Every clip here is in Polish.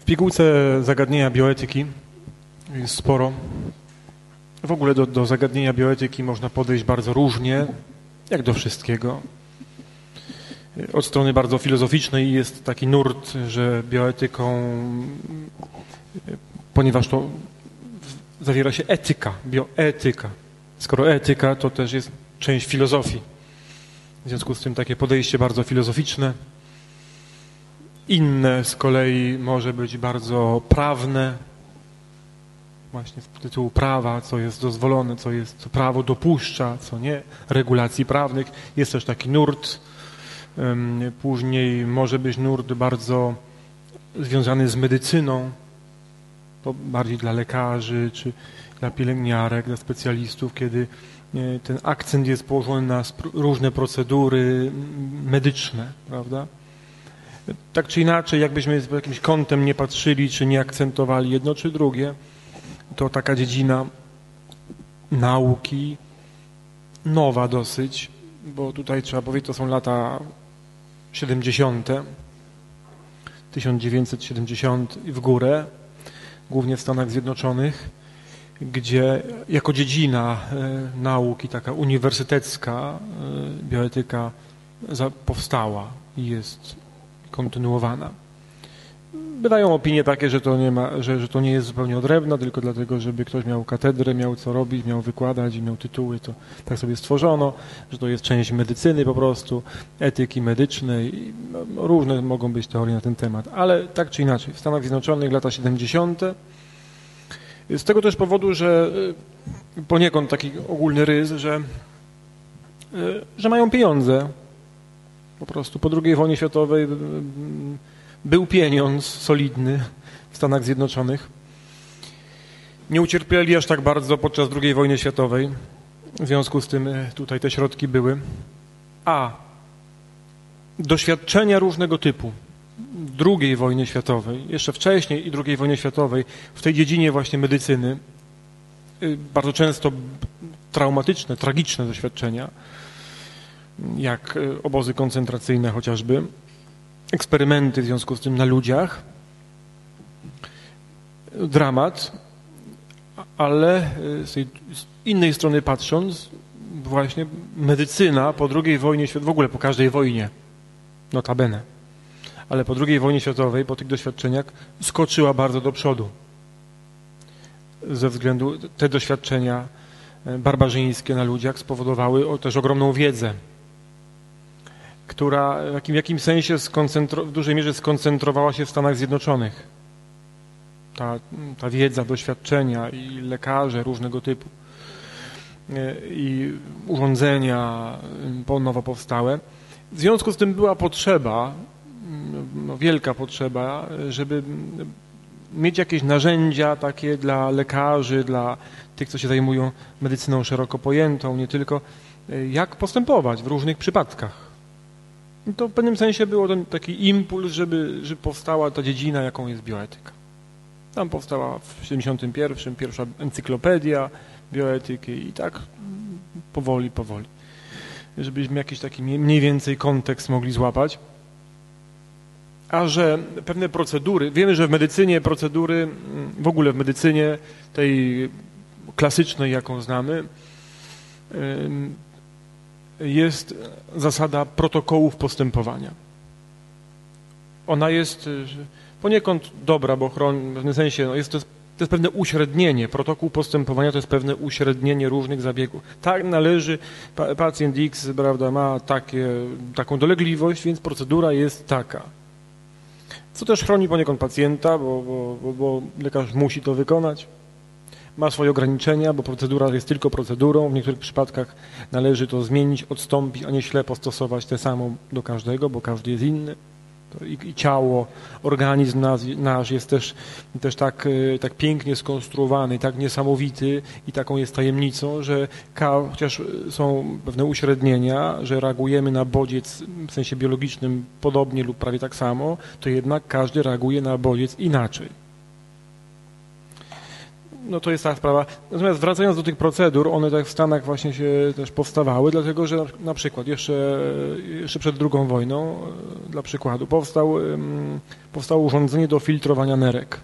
pigułce zagadnienia bioetyki jest sporo. W ogóle do zagadnienia bioetyki można podejść bardzo różnie, jak do wszystkiego. Od strony bardzo filozoficznej jest taki nurt, że bioetyką, ponieważ to zawiera się etyka, bioetyka. Skoro etyka, to też jest część filozofii. W związku z tym takie podejście bardzo filozoficzne. Inne z kolei może być bardzo prawne, właśnie z tytułu prawa, co jest dozwolone, co prawo dopuszcza, co nie, regulacji prawnych. Jest też taki nurt. Później może być nurt bardzo związany z medycyną, to bardziej dla lekarzy, czy dla pielęgniarek, dla specjalistów, kiedy ten akcent jest położony na różne procedury medyczne, prawda? Tak czy inaczej, jakbyśmy z jakimś kątem nie patrzyli, czy nie akcentowali jedno czy drugie, to taka dziedzina nauki, nowa dosyć, bo tutaj trzeba powiedzieć, to są lata 70., 1970 i w górę, głównie w Stanach Zjednoczonych, gdzie jako dziedzina nauki, taka uniwersytecka bioetyka powstała i jest kontynuowana. Bywają opinie takie, że to nie jest zupełnie odrębna, tylko dlatego, żeby ktoś miał katedrę, miał co robić, miał wykładać i miał tytuły, to tak sobie stworzono, że to jest część medycyny po prostu, etyki medycznej. Różne mogą być teorie na ten temat, ale tak czy inaczej, w Stanach Zjednoczonych lata 70. Z tego też powodu, że poniekąd taki ogólny rys, że mają pieniądze. Po prostu po II wojnie światowej był pieniądz solidny w Stanach Zjednoczonych. Nie ucierpieli aż tak bardzo podczas II wojny światowej. W związku z tym tutaj te środki były. A doświadczenia różnego typu II wojny światowej, jeszcze wcześniej i II wojny światowej, w tej dziedzinie właśnie medycyny, bardzo często traumatyczne, tragiczne doświadczenia, jak obozy koncentracyjne chociażby, eksperymenty w związku z tym na ludziach, dramat, ale z innej strony patrząc, właśnie medycyna po II wojnie światowej, w ogóle po każdej wojnie, notabene, ale po II wojnie światowej, po tych doświadczeniach skoczyła bardzo do przodu. Ze względu te doświadczenia barbarzyńskie na ludziach spowodowały też ogromną wiedzę, która w jakimś sensie w dużej mierze skoncentrowała się w Stanach Zjednoczonych. Ta wiedza, doświadczenia i lekarze różnego typu i urządzenia nowo powstałe. W związku z tym była potrzeba, wielka potrzeba, żeby mieć jakieś narzędzia takie dla lekarzy, dla tych, co się zajmują medycyną szeroko pojętą, nie tylko jak postępować w różnych przypadkach. I to w pewnym sensie był taki impuls, żeby powstała ta dziedzina, jaką jest bioetyka. Tam powstała w 1971 pierwsza encyklopedia bioetyki i tak powoli, żebyśmy jakiś taki mniej więcej kontekst mogli złapać. A że pewne procedury, wiemy, że w medycynie procedury, w ogóle w medycynie tej klasycznej, jaką znamy, jest zasada protokołów postępowania. Ona jest poniekąd dobra, bo chroni, w pewnym sensie to jest pewne uśrednienie. Protokół postępowania to jest pewne uśrednienie różnych zabiegów. Tak należy, pacjent X, prawda, ma taką dolegliwość, więc procedura jest taka. Co też chroni poniekąd pacjenta, bo lekarz musi to wykonać. Ma swoje ograniczenia, bo procedura jest tylko procedurą. W niektórych przypadkach należy to zmienić, odstąpić, a nie ślepo stosować tę samą do każdego, bo każdy jest inny. I ciało, organizm nasz jest też tak pięknie skonstruowany, tak niesamowity i taką jest tajemnicą, że chociaż są pewne uśrednienia, że reagujemy na bodziec w sensie biologicznym podobnie lub prawie tak samo, to jednak każdy reaguje na bodziec inaczej. no to jest ta sprawa. Natomiast wracając do tych procedur, one tak w Stanach właśnie się też powstawały, dlatego że na przykład jeszcze przed II wojną, dla przykładu, powstało urządzenie do filtrowania nerek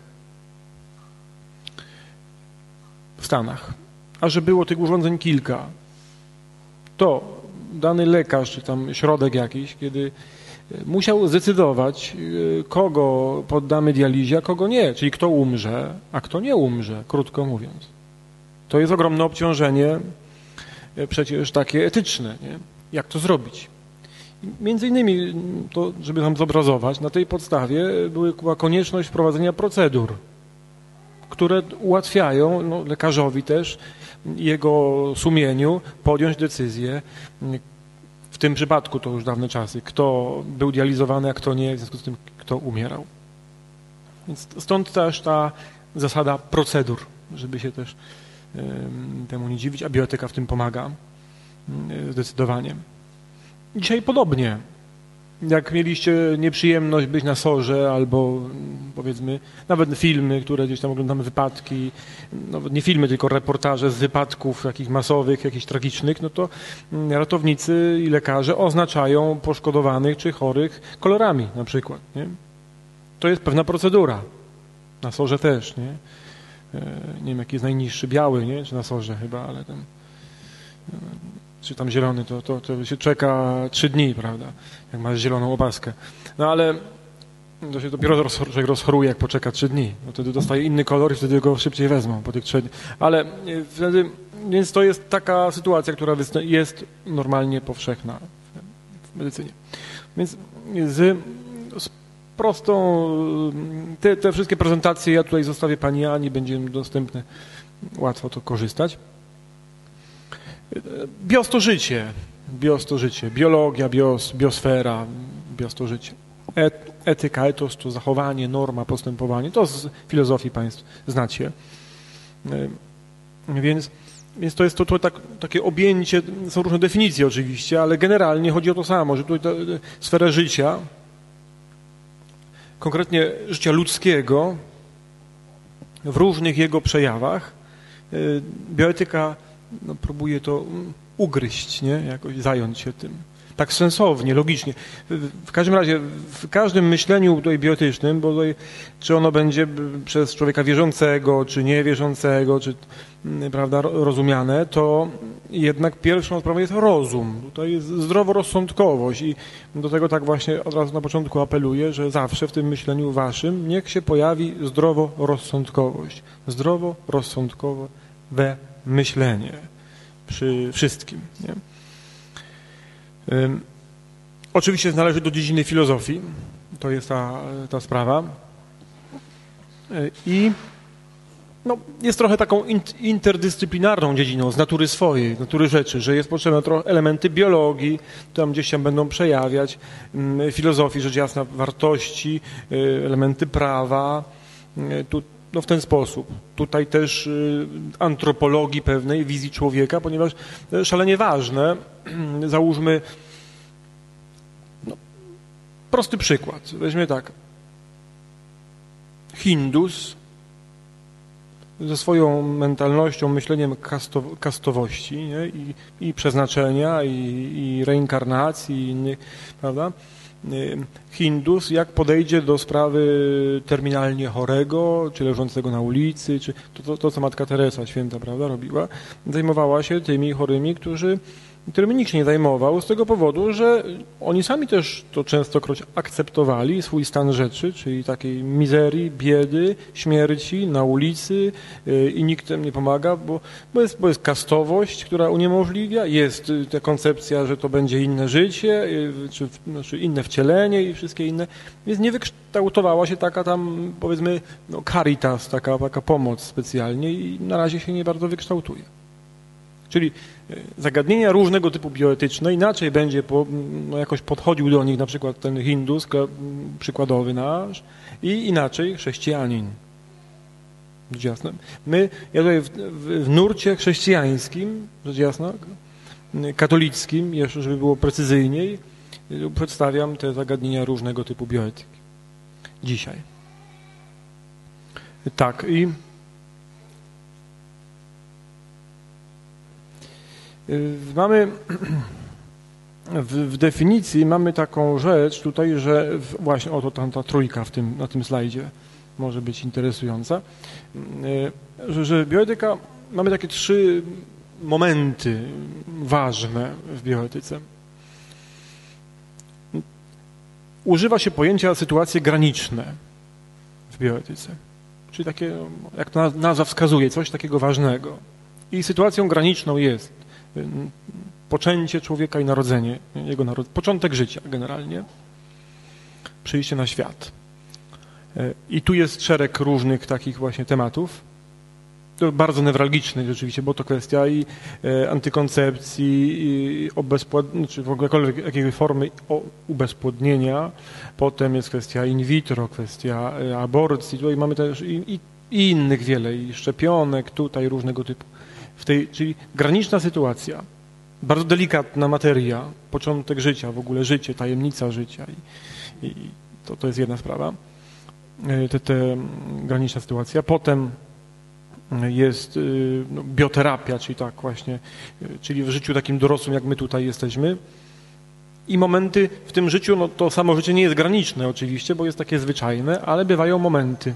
w Stanach. A że było tych urządzeń kilka, to dany lekarz, czy tam środek jakiś, kiedy musiał zdecydować, kogo poddamy dializie, a kogo nie, czyli kto umrze, a kto nie umrze, krótko mówiąc. To jest ogromne obciążenie, przecież takie etyczne, nie? Jak to zrobić? Między innymi, to, żeby nam zobrazować, na tej podstawie była konieczność wprowadzenia procedur, które ułatwiają lekarzowi też, jego sumieniu podjąć decyzję. W tym przypadku to już dawne czasy, kto był dializowany, a kto nie, w związku z tym kto umierał. Więc stąd też ta zasada procedur, żeby się też temu nie dziwić, a bioetyka w tym pomaga zdecydowanie. Dzisiaj podobnie. Jak mieliście nieprzyjemność być na SOR-ze albo powiedzmy nawet filmy, które gdzieś tam oglądamy, wypadki, nawet nie filmy, tylko reportaże z wypadków takich masowych, jakichś tragicznych, no to ratownicy i lekarze oznaczają poszkodowanych czy chorych kolorami na przykład. Nie? To jest pewna procedura. Na SOR-ze też, nie? Nie wiem, jaki jest najniższy, biały, nie? Czy na SOR-ze chyba, ale tam... czy tam zielony, to się czeka 3 dni, prawda, jak masz zieloną opaskę. No ale to się dopiero rozchoruje, jak poczeka 3 dni. No wtedy dostaje inny kolor i wtedy go szybciej wezmą po tych 3 dni. Ale wtedy, więc to jest taka sytuacja, która jest normalnie powszechna w medycynie. Więc z prostą, te wszystkie prezentacje ja tutaj zostawię pani Ani, będzie dostępne, łatwo to korzystać. Bios to życie, biologia, biosfera, bios to życie. Etyka, etos to zachowanie, norma, postępowanie, to z filozofii państw znacie. Więc to jest takie objęcie, są różne definicje oczywiście, ale generalnie chodzi o to samo, że tutaj sferę życia, konkretnie życia ludzkiego w różnych jego przejawach, bioetyka próbuje to ugryźć, nie? Jakoś zająć się tym. Tak sensownie, logicznie. W każdym razie, w każdym myśleniu tutaj bioetycznym, bo tutaj, czy ono będzie przez człowieka wierzącego, czy niewierzącego, czy prawda, rozumiane, to jednak pierwszą sprawą jest rozum. Tutaj jest zdroworozsądkowość i do tego tak właśnie od razu na początku apeluję, że zawsze w tym myśleniu waszym niech się pojawi zdroworozsądkowość. Zdroworozsądkowe myślenie przy wszystkim. Nie? Oczywiście należy do dziedziny filozofii, to jest ta sprawa i jest trochę taką interdyscyplinarną dziedziną z natury swojej, z natury rzeczy, że jest potrzebne trochę elementy biologii, tam gdzieś się będą przejawiać, filozofii, rzecz jasna, wartości, elementy prawa, w ten sposób. Tutaj też antropologii pewnej, wizji człowieka, ponieważ szalenie ważne, załóżmy, prosty przykład, weźmy tak, Hindus ze swoją mentalnością, myśleniem kastowości, nie? I przeznaczenia, i reinkarnacji, i innych, prawda? Hindus, jak podejdzie do sprawy terminalnie chorego, czy leżącego na ulicy, czy to co Matka Teresa Święta, prawda, robiła, zajmowała się tymi chorymi, którymi nikt się nie zajmował, z tego powodu, że oni sami też to częstokroć akceptowali, swój stan rzeczy, czyli takiej mizerii, biedy, śmierci na ulicy i nikt im nie pomaga, bo jest kastowość, która uniemożliwia, jest ta koncepcja, że to będzie inne życie, czy inne wcielenie i wszystkie inne, więc nie wykształtowała się taka tam, powiedzmy, caritas, taka pomoc specjalnie i na razie się nie bardzo wykształtuje. Czyli zagadnienia różnego typu bioetyczne, inaczej będzie jakoś podchodził do nich na przykład ten Hindus przykładowy nasz i inaczej chrześcijanin. Rzecz jasna. Ja tutaj w nurcie chrześcijańskim, rzecz jasna, katolickim, jeszcze żeby było precyzyjniej, przedstawiam te zagadnienia różnego typu bioetyki. Dzisiaj. Tak, i Mamy w definicji mamy taką rzecz tutaj, że właśnie oto ta trójka na tym slajdzie może być interesująca, że bioetyka, mamy takie 3 momenty ważne w bioetyce. Używa się pojęcia sytuacje graniczne w bioetyce, czyli takie, jak to nazwa wskazuje, coś takiego ważnego. I sytuacją graniczną jest poczęcie człowieka i narodzenie, początek życia generalnie, przyjście na świat. I tu jest szereg różnych takich właśnie tematów, to bardzo newralgicznych rzeczywiście, bo to kwestia i antykoncepcji, i czy w ogóle jakiejś formy ubezpłodnienia, potem jest kwestia in vitro, kwestia aborcji, tutaj mamy też i innych wiele, i szczepionek tutaj różnego typu. Czyli graniczna sytuacja, bardzo delikatna materia, początek życia, w ogóle życie, tajemnica życia i to jest jedna sprawa, te graniczna sytuacja. Potem jest bioterapia, czyli tak właśnie, czyli w życiu takim dorosłym, jak my tutaj jesteśmy. I momenty w tym życiu, no to samo życie nie jest graniczne oczywiście, bo jest takie zwyczajne, ale bywają momenty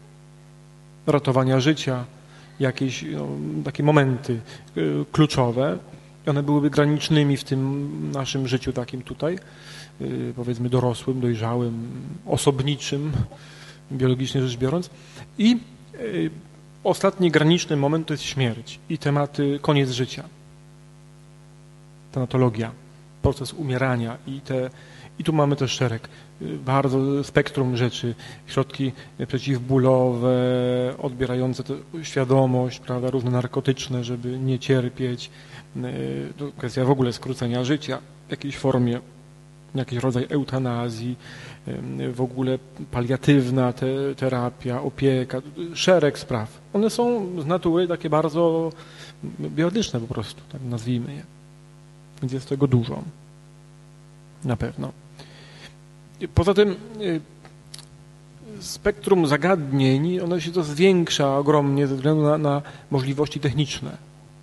ratowania życia, jakieś takie momenty kluczowe. One byłyby granicznymi w tym naszym życiu takim tutaj, powiedzmy dorosłym, dojrzałym, osobniczym, biologicznie rzecz biorąc. I ostatni graniczny moment to jest śmierć i tematy koniec życia, tanatologia, proces umierania i tu mamy też szereg, bardzo spektrum rzeczy, środki przeciwbólowe, odbierające świadomość, prawda, różne narkotyczne, żeby nie cierpieć, kwestia w ogóle skrócenia życia w jakiejś formie, jakiś rodzaj eutanazji, w ogóle paliatywna terapia, opieka, szereg spraw. One są z natury takie bardzo bioetyczne po prostu, tak nazwijmy je. Więc jest tego dużo. Na pewno. Poza tym spektrum zagadnień, ono się to zwiększa ogromnie ze względu na możliwości techniczne.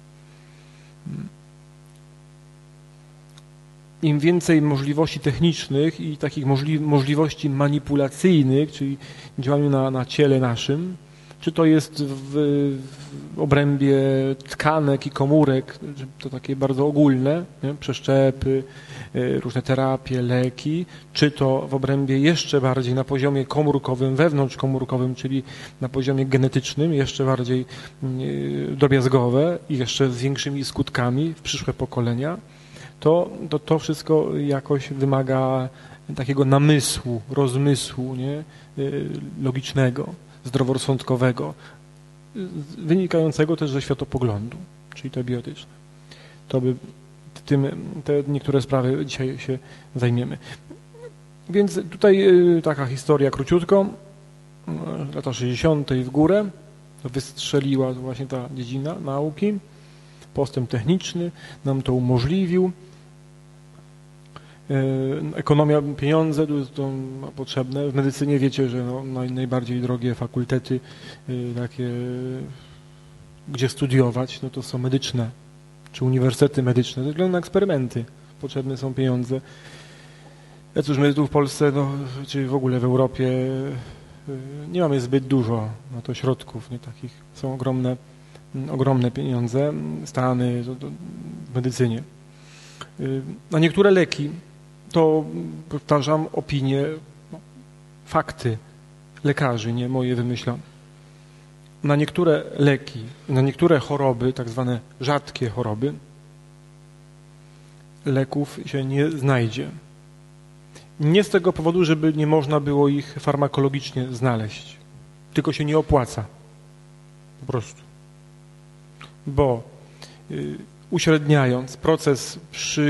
Im więcej możliwości technicznych i takich możliwości manipulacyjnych, czyli działaniu na ciele naszym, czy to jest w obrębie tkanek i komórek, to takie bardzo ogólne, nie? Przeszczepy, różne terapie, leki, czy to w obrębie jeszcze bardziej na poziomie komórkowym, wewnątrzkomórkowym, czyli na poziomie genetycznym, jeszcze bardziej drobiazgowe i jeszcze z większymi skutkami w przyszłe pokolenia, to wszystko jakoś wymaga takiego namysłu, rozmysłu, nie? Logicznego, zdroworozsądkowego, wynikającego też ze światopoglądu, czyli te biotyczne. Te niektóre sprawy dzisiaj się zajmiemy. Więc tutaj taka historia króciutko, lata 60. w górę, wystrzeliła właśnie ta dziedzina nauki, postęp techniczny nam to umożliwił. Ekonomia, pieniądze to potrzebne. W medycynie wiecie, że najbardziej drogie fakultety takie, gdzie studiować, no to są medyczne, czy uniwersytety medyczne, ze względu na eksperymenty. Potrzebne są pieniądze. Ja cóż, my tu w Polsce, czy w ogóle w Europie nie mamy zbyt dużo na to środków, nie takich. Są ogromne pieniądze, Stany w medycynie. Na niektóre leki, to powtarzam opinie, fakty lekarzy, nie moje wymyślone. Na niektóre leki, na niektóre choroby, tak zwane rzadkie choroby, leków się nie znajdzie. Nie z tego powodu, żeby nie można było ich farmakologicznie znaleźć, tylko się nie opłaca. Po prostu. Bo uśredniając proces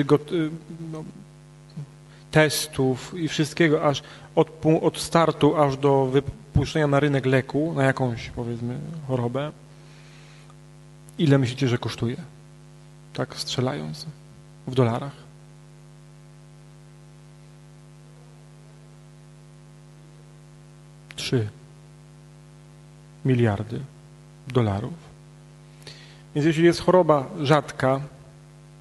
testów i wszystkiego, aż od startu, aż do wypuszczenia na rynek leku, na jakąś, powiedzmy, chorobę, ile myślicie, że kosztuje? Tak strzelając w dolarach. $3 miliardy. Więc jeśli jest choroba rzadka,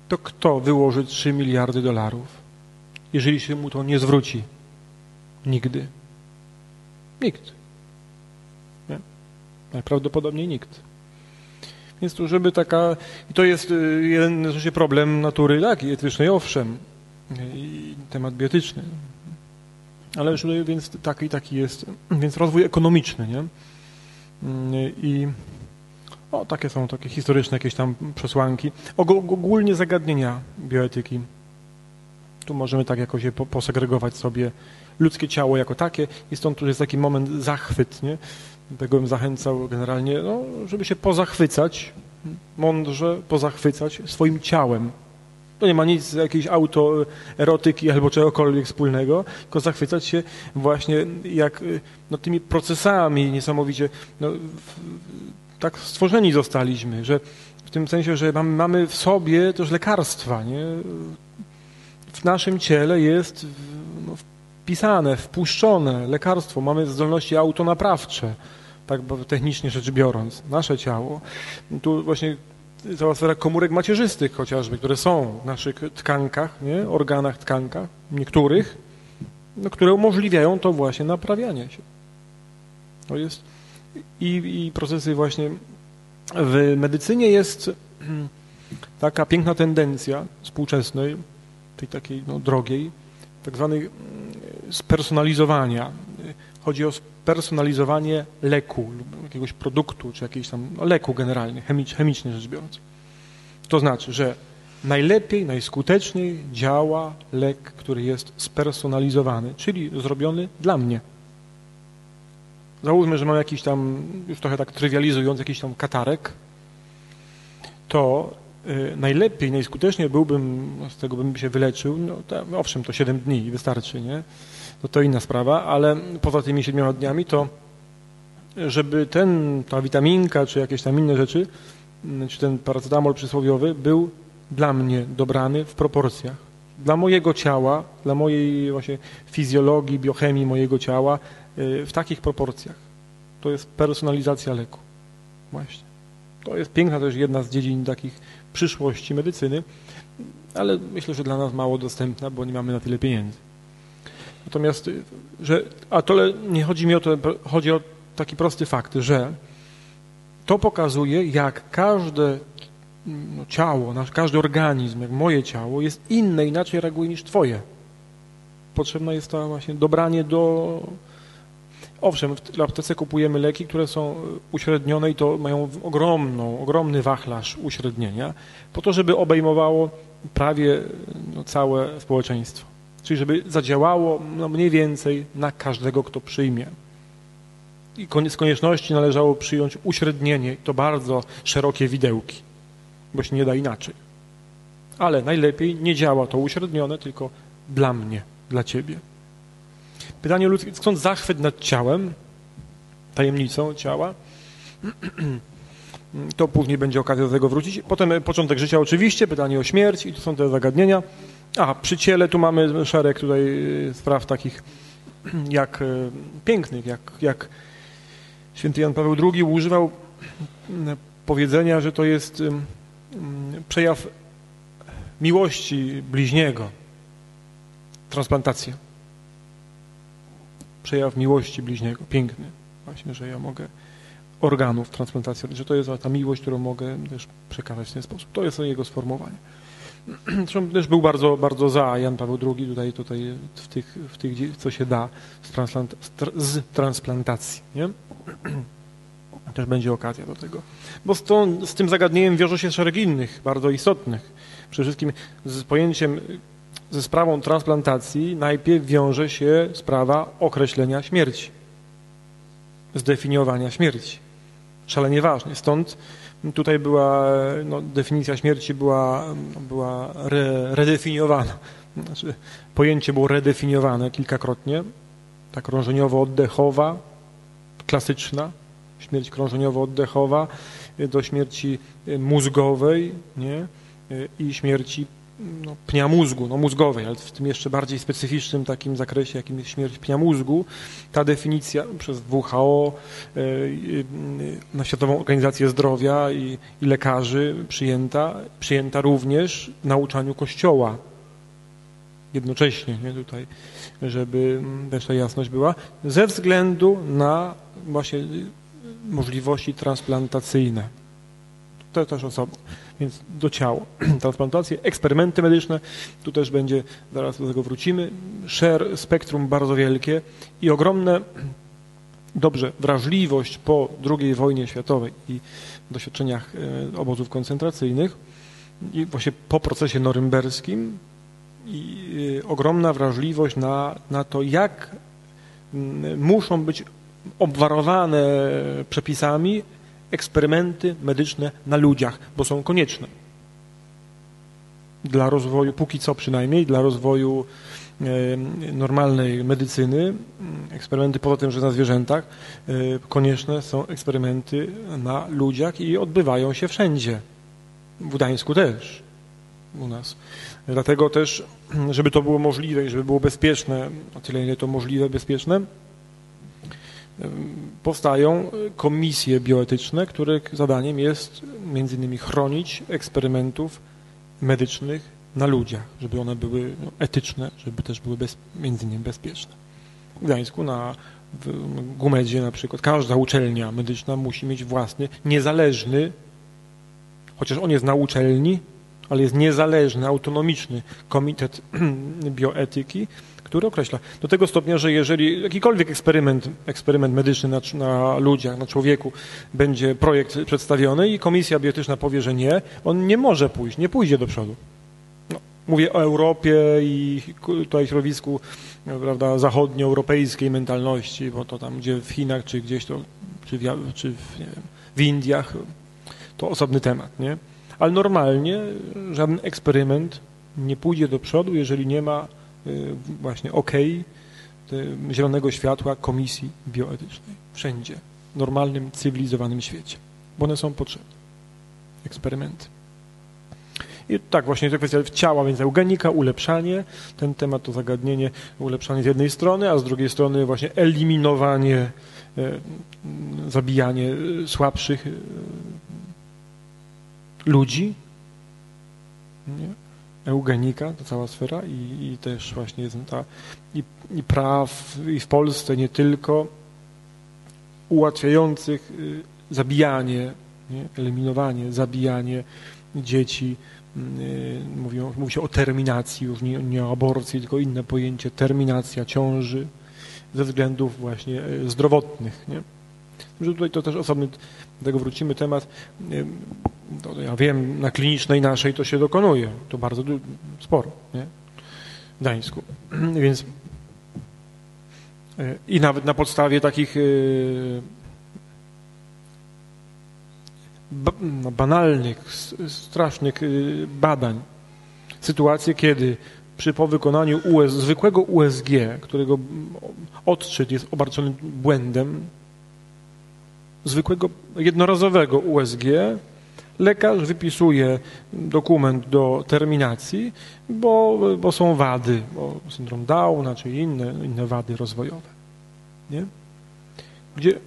to kto wyłoży $3 miliardy, jeżeli się mu to nie zwróci? Nigdy. Nikt. Nie? Najprawdopodobniej nikt. Więc tu, żeby taka... I to jest jeden rzeczywiście problem natury, tak, i etycznej, owszem, i temat bioetyczny. Ale już więc taki jest, więc rozwój ekonomiczny, nie? I takie są takie historyczne jakieś tam przesłanki. Ogólnie zagadnienia bioetyki. Tu możemy tak jakoś je posegregować sobie ludzkie ciało jako takie i stąd tu jest taki moment zachwyt, nie? Tego bym zachęcał generalnie, żeby się pozachwycać, mądrze pozachwycać swoim ciałem. To nie ma nic z jakiejś autoerotyki albo czegokolwiek wspólnego, tylko zachwycać się właśnie jak tymi procesami niesamowicie, tak stworzeni zostaliśmy, że w tym sensie, że mamy w sobie też lekarstwa, nie? W naszym ciele jest wpisane, wpuszczone lekarstwo, mamy zdolności autonaprawcze, tak technicznie rzecz biorąc, nasze ciało. Tu właśnie cała sfera komórek macierzystych chociażby, które są w naszych tkankach, nie? Organach, tkankach, niektórych, które umożliwiają to właśnie naprawianie się. To jest i procesy właśnie w medycynie jest taka piękna tendencja współczesnej, tej takiej drogiej, tak zwanej spersonalizowania. Chodzi o spersonalizowanie leku lub jakiegoś produktu, czy jakiegoś tam leku generalnie, chemicznie rzecz biorąc. To znaczy, że najlepiej, najskuteczniej działa lek, który jest spersonalizowany, czyli zrobiony dla mnie. Załóżmy, że mam jakiś tam, już trochę tak trywializując, jakiś tam katarek, to najlepiej, najskuteczniej z tego bym się wyleczył, owszem, to 7 dni wystarczy, nie? To inna sprawa, ale poza tymi 7 dniami to, żeby ta witaminka, czy jakieś tam inne rzeczy, czy ten paracetamol przysłowiowy był dla mnie dobrany w proporcjach. Dla mojego ciała, dla mojej właśnie fizjologii, biochemii mojego ciała, w takich proporcjach. To jest personalizacja leku. Właśnie. To jest piękna też jedna z dziedzin takich przyszłości medycyny, ale myślę, że dla nas mało dostępna, bo nie mamy na tyle pieniędzy. Natomiast, nie chodzi mi o to, chodzi o taki prosty fakt, że to pokazuje, jak każde ciało, każdy organizm, jak moje ciało jest inne, inaczej reaguje niż twoje. Potrzebne jest to właśnie dobranie do... Owszem, w aptece kupujemy leki, które są uśrednione i to mają ogromny wachlarz uśrednienia, po to, żeby obejmowało prawie całe społeczeństwo. Czyli żeby zadziałało mniej więcej na każdego, kto przyjmie. I z konieczności należało przyjąć uśrednienie, i to bardzo szerokie widełki, bo się nie da inaczej. Ale najlepiej nie działa to uśrednione, tylko dla mnie, dla ciebie. Pytanie ludzkie, skąd zachwyt nad ciałem, tajemnicą ciała? To później będzie okazja do tego wrócić. Potem początek życia oczywiście, pytanie o śmierć i to są te zagadnienia. Przy ciele tu mamy szereg tutaj spraw takich jak pięknych, jak święty Jan Paweł II używał powiedzenia, że to jest przejaw miłości bliźniego. Transplantacja. Przejaw miłości bliźniego. Piękny. Właśnie, że ja mogę organów transplantacji, że to jest ta miłość, którą mogę też przekazać w ten sposób. To jest jego sformułowanie. Zresztą też był bardzo, bardzo za Jan Paweł II tutaj w tych co się da z transplantacji. Nie? Też będzie okazja do tego. Bo z tym zagadnieniem wiąże się szereg innych, bardzo istotnych. Przede wszystkim z pojęciem, ze sprawą transplantacji najpierw wiąże się sprawa określenia śmierci. Zdefiniowania śmierci. Szalenie ważne. Stąd tutaj była, definicja śmierci była redefiniowana. Znaczy, pojęcie było redefiniowane kilkakrotnie. Ta krążeniowo-oddechowa, klasyczna, śmierć krążeniowo-oddechowa, do śmierci mózgowej, nie? I śmierci pnia mózgu, mózgowej, ale w tym jeszcze bardziej specyficznym takim zakresie, jakim jest śmierć pnia mózgu. Ta definicja przez WHO, na Światową Organizację Zdrowia i lekarzy przyjęta również w nauczaniu Kościoła. Jednocześnie, nie, tutaj, żeby też ta jasność była, ze względu na właśnie możliwości transplantacyjne. To też osobno. Więc do ciała. Transplantacje, eksperymenty medyczne, tu też będzie, zaraz do tego wrócimy, spektrum bardzo wielkie i ogromne, wrażliwość po II wojnie światowej i doświadczeniach obozów koncentracyjnych i właśnie po procesie norymberskim i ogromna wrażliwość na to, jak muszą być obwarowane przepisami eksperymenty medyczne na ludziach, bo są konieczne. Dla rozwoju, póki co przynajmniej, dla rozwoju normalnej medycyny, eksperymenty poza tym, że na zwierzętach, konieczne są eksperymenty na ludziach i odbywają się wszędzie. W Gdańsku też, u nas. Dlatego też, żeby to było możliwe i żeby było bezpieczne, o tyle ile to możliwe, bezpieczne, powstają komisje bioetyczne, których zadaniem jest między innymi chronić eksperymentów medycznych na ludziach, żeby one były etyczne, żeby też były między innymi bezpieczne. W Gdańsku, w GUMED-zie na przykład, każda uczelnia medyczna musi mieć własny, niezależny, chociaż on jest na uczelni, ale jest niezależny, autonomiczny komitet bioetyki, który określa do tego stopnia, że jeżeli jakikolwiek eksperyment medyczny na ludziach, na człowieku będzie projekt przedstawiony i komisja bioetyczna powie, że nie, on nie może pójść, nie pójdzie do przodu. Mówię o Europie i tutaj środowisku, prawda, zachodnioeuropejskiej mentalności, bo to tam gdzie w Chinach, czy gdzieś to, czy w Indiach, to osobny temat, nie? Ale normalnie żaden eksperyment nie pójdzie do przodu, jeżeli nie ma właśnie zielonego światła komisji bioetycznej. Wszędzie. W normalnym, cywilizowanym świecie. Bo one są potrzebne. Eksperymenty. I tak właśnie to kwestia ciała, więc eugenika, ulepszanie. Ten temat to zagadnienie, ulepszanie z jednej strony, a z drugiej strony właśnie eliminowanie, zabijanie słabszych ludzi. Nie? Eugenika, to cała sfera i też właśnie jest i praw i w Polsce nie tylko ułatwiających zabijanie, nie? Eliminowanie, zabijanie dzieci. Mówi się o terminacji, już nie o aborcji, tylko inne pojęcie, terminacja ciąży ze względów właśnie zdrowotnych. Nie? Że tutaj to też osobny, do tego wrócimy, temat. Ja wiem, na klinicznej naszej to się dokonuje. To bardzo sporo, nie? W Gdańsku. Więc i nawet na podstawie takich banalnych, strasznych badań. Sytuacje, kiedy po wykonaniu zwykłego USG, którego odczyt jest obarczony błędem, zwykłego, jednorazowego USG, lekarz wypisuje dokument do terminacji, bo są wady, bo syndrom Downa czy inne wady rozwojowe. Nie? Gdzie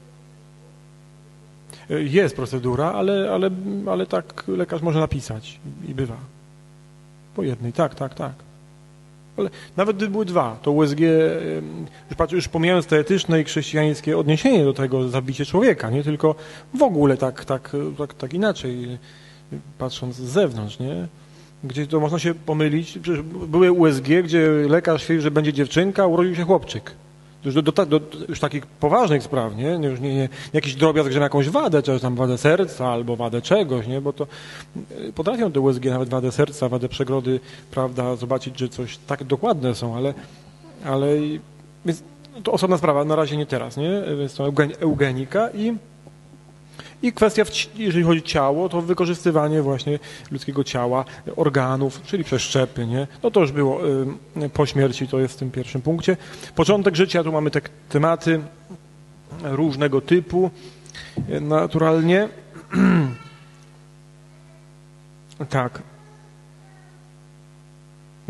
jest procedura, ale tak lekarz może napisać i bywa. Po jednej, tak. Ale nawet gdyby były dwa, to USG, już pomijając te etyczne i chrześcijańskie odniesienie do tego zabicie człowieka, nie tylko w ogóle tak inaczej, patrząc z zewnątrz, nie? Gdzie to można się pomylić, przecież były USG, gdzie lekarz twierdził, że będzie dziewczynka, a urodził się chłopczyk. Do już takich poważnych spraw, nie? Już nie jakiś drobiazg, że ma jakąś wadę, czy tam wadę serca albo wadę czegoś, nie? Bo to potrafią te USG nawet wadę serca, wadę przegrody, prawda, zobaczyć, że coś tak dokładne są, ale więc to osobna sprawa, na razie nie teraz, nie? Więc to eugenika i kwestia, jeżeli chodzi o ciało, to wykorzystywanie właśnie ludzkiego ciała, organów, czyli przeszczepy, nie? No to już było po śmierci, to jest w tym pierwszym punkcie. Początek życia, tu mamy te tematy różnego typu, naturalnie. Tak.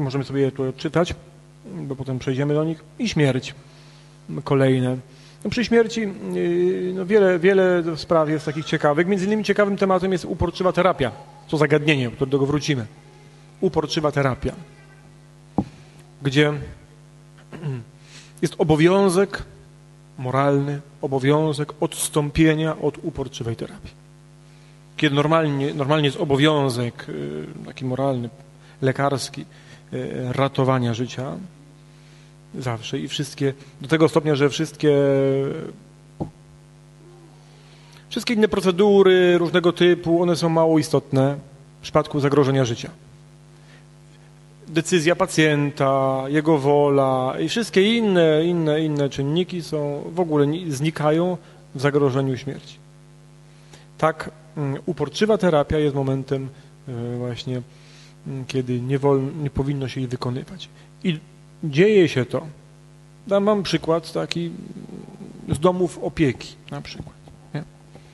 możemy sobie je tu odczytać, bo potem przejdziemy do nich, i śmierć kolejne. No, przy śmierci no, wiele spraw jest takich ciekawych. Między innymi ciekawym tematem jest uporczywa terapia. To zagadnienie, do którego wrócimy. Uporczywa terapia, gdzie jest obowiązek moralny, obowiązek odstąpienia od uporczywej terapii. Kiedy normalnie jest obowiązek taki moralny, lekarski, ratowania życia, zawsze i wszystkie, do tego stopnia, że wszystkie inne procedury różnego typu, one są mało istotne w przypadku zagrożenia życia. Decyzja pacjenta, jego wola i wszystkie inne czynniki są w ogóle znikają w zagrożeniu śmierci. Tak, uporczywa terapia jest momentem właśnie, kiedy nie powinno się jej wykonywać. I dzieje się to. Mam przykład taki z domów opieki na przykład. Nie?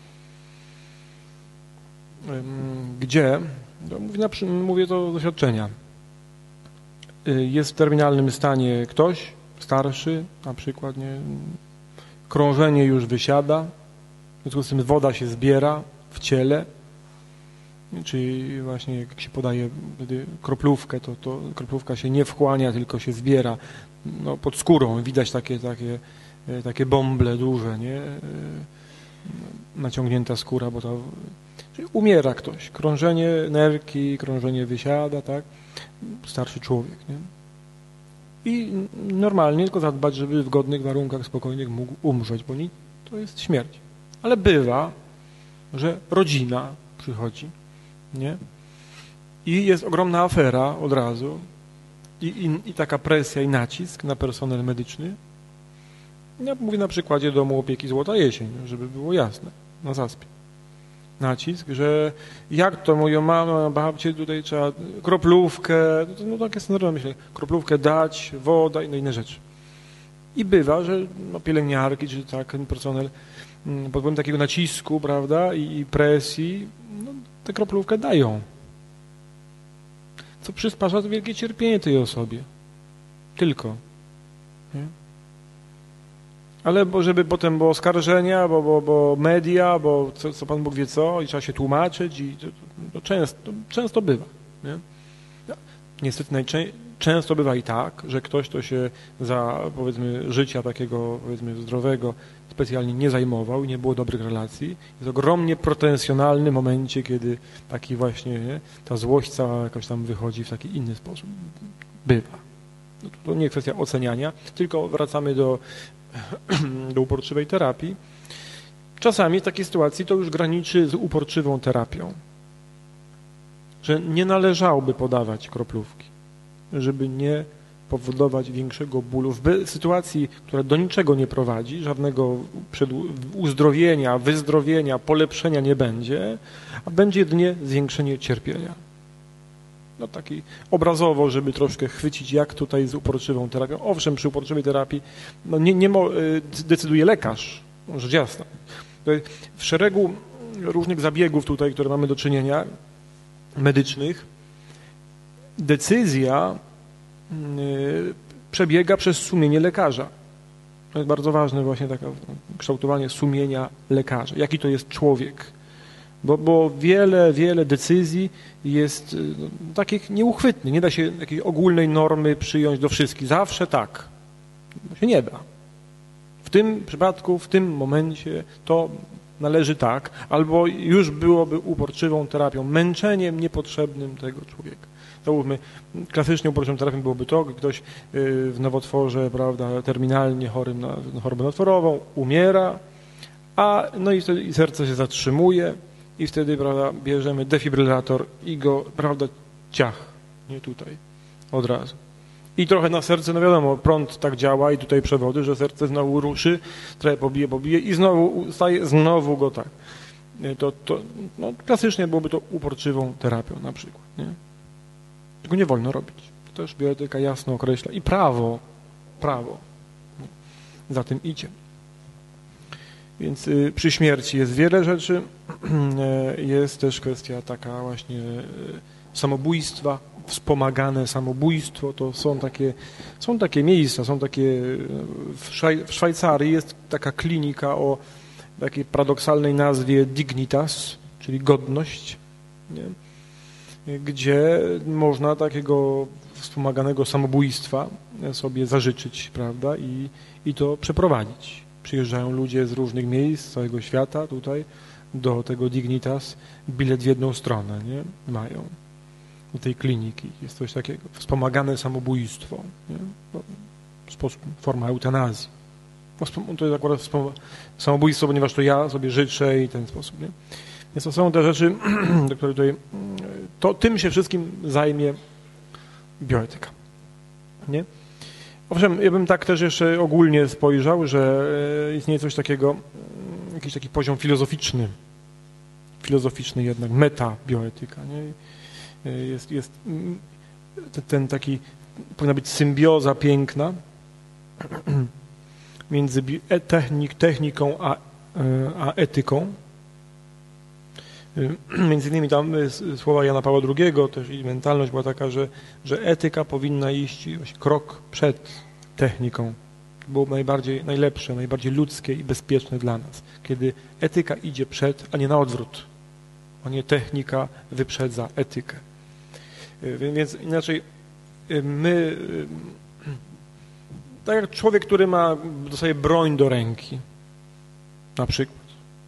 Gdzie, mówię to z doświadczenia, jest w terminalnym stanie ktoś starszy, na przykład, nie, krążenie już wysiada, w związku z tym woda się zbiera w ciele, czyli właśnie jak się podaje wtedy kroplówkę, to kroplówka się nie wchłania, tylko się zbiera no, pod skórą. Widać takie bąble duże, nie? Naciągnięta skóra, bo to czyli umiera ktoś. Krążenie nerki, krążenie wysiada, tak? Starszy człowiek, nie? I normalnie tylko zadbać, żeby w godnych warunkach spokojnych mógł umrzeć, bo to jest śmierć. Ale bywa, że rodzina przychodzi, nie? I jest ogromna afera od razu i taka presja i nacisk na personel medyczny. Ja mówię na przykładzie domu opieki Złota Jesień, żeby było jasne, na Zaspie. Nacisk, że jak to moją mamę, babcię tutaj trzeba kroplówkę, no takie standardowe myślę, kroplówkę dać, woda i inne rzeczy. I bywa, że no, pielęgniarki czy tak, ten personel pod wpływem takiego nacisku, prawda, i presji, no, tę kroplówkę dają. Co przysparza to wielkie cierpienie tej osobie. Tylko. Nie? Ale żeby potem było oskarżenia, bo media, bo co Pan Bóg wie co, i trzeba się tłumaczyć, i to często bywa. Nie? Niestety często bywa i tak, że ktoś, kto się za, powiedzmy, życia takiego, powiedzmy, zdrowego specjalnie nie zajmował i nie było dobrych relacji, jest ogromnie pretensjonalny w momencie, kiedy taki właśnie, nie, ta złość cała jakoś tam wychodzi w taki inny sposób. Bywa. To nie kwestia oceniania, tylko wracamy do uporczywej terapii. Czasami w takiej sytuacji to już graniczy z uporczywą terapią, że nie należałoby podawać kroplówki, żeby nie powodować większego bólu. W sytuacji, która do niczego nie prowadzi, żadnego uzdrowienia, wyzdrowienia, polepszenia nie będzie, a będzie jedynie zwiększenie cierpienia. No taki obrazowo, żeby troszkę chwycić, jak tutaj z uporczywą terapią. Owszem, przy uporczywej terapii no decyduje lekarz, rzecz jasna. W szeregu różnych zabiegów tutaj, które mamy do czynienia, medycznych, decyzja przebiega przez sumienie lekarza. To jest bardzo ważne właśnie takie kształtowanie sumienia lekarza. Jaki to jest człowiek. Bo wiele decyzji jest takich nieuchwytnych. Nie da się jakiejś ogólnej normy przyjąć do wszystkich. Zawsze tak. To się nie da. W tym przypadku, w tym momencie to należy tak, albo już byłoby uporczywą terapią, męczeniem niepotrzebnym tego człowieka. Załóżmy, klasycznie uporczywą terapią byłoby to, gdy ktoś w nowotworze, prawda, terminalnie chorym na chorobę nowotworową umiera, no i wtedy serce się zatrzymuje i wtedy, prawda, bierzemy defibrylator i go, prawda, ciach, nie tutaj, od razu. I trochę na serce, no wiadomo, prąd tak działa i tutaj przewody, że serce znowu ruszy, trochę pobije i znowu staje, znowu go tak. No, klasycznie byłoby to uporczywą terapią na przykład, nie? Tego nie wolno robić. To też bioetyka jasno określa i prawo za tym idzie. Więc przy śmierci jest wiele rzeczy, jest też kwestia taka właśnie samobójstwa, wspomagane samobójstwo, to są takie miejsca, w Szwajcarii jest taka klinika o takiej paradoksalnej nazwie Dignitas, czyli godność, nie? Gdzie można takiego wspomaganego samobójstwa sobie zażyczyć, prawda, i to przeprowadzić. Przyjeżdżają ludzie z różnych miejsc, z całego świata tutaj do tego Dignitas, bilet w jedną stronę, nie? Mają do tej kliniki. Jest coś takiego, wspomagane samobójstwo, nie? Forma eutanazji. To jest akurat samobójstwo, ponieważ to ja sobie życzę i w ten sposób, nie? Więc to są te rzeczy, do których tutaj, tym się wszystkim zajmie bioetyka, nie? Owszem, ja bym tak też jeszcze ogólnie spojrzał, że istnieje coś takiego, jakiś taki poziom filozoficzny jednak, metabioetyka, nie? Jest ten taki, powinna być symbioza piękna między techniką a etyką. Między innymi tam słowa Jana Pawła II, też i mentalność była taka, że etyka powinna iść krok przed techniką. To było najlepsze, najbardziej ludzkie i bezpieczne dla nas. Kiedy etyka idzie przed, a nie na odwrót. A nie technika wyprzedza etykę. Więc inaczej my, tak jak człowiek, który dostaje broń do ręki, na przykład,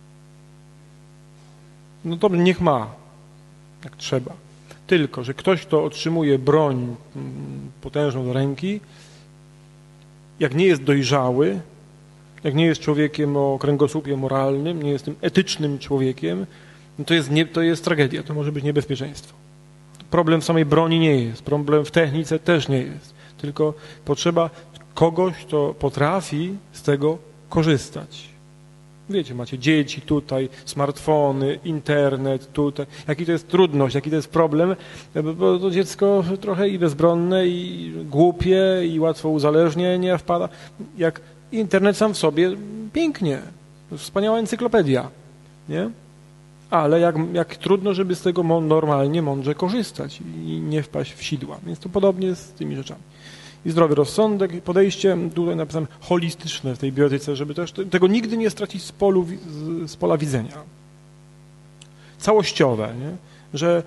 no to niech ma, jak trzeba. Tylko, że ktoś, kto otrzymuje broń potężną do ręki, jak nie jest dojrzały, jak nie jest człowiekiem o kręgosłupie moralnym, nie jest tym etycznym człowiekiem, no to jest tragedia, to może być niebezpieczeństwo. Problem w samej broni nie jest, problem w technice też nie jest, tylko potrzeba kogoś, kto potrafi z tego korzystać. Wiecie, macie dzieci tutaj, smartfony, internet tutaj. Jaki to jest trudność, jaki to jest problem, bo to dziecko trochę i bezbronne, i głupie, i łatwo uzależnienie wpada. Jak internet sam w sobie, pięknie, wspaniała encyklopedia, nie? Ale jak trudno, żeby z tego normalnie, mądrze korzystać i nie wpaść w sidła. Więc to podobnie z tymi rzeczami. I zdrowy rozsądek, podejście tutaj napisane holistyczne w tej bioetyce, żeby też tego nigdy nie stracić z pola widzenia. Całościowe, nie? Że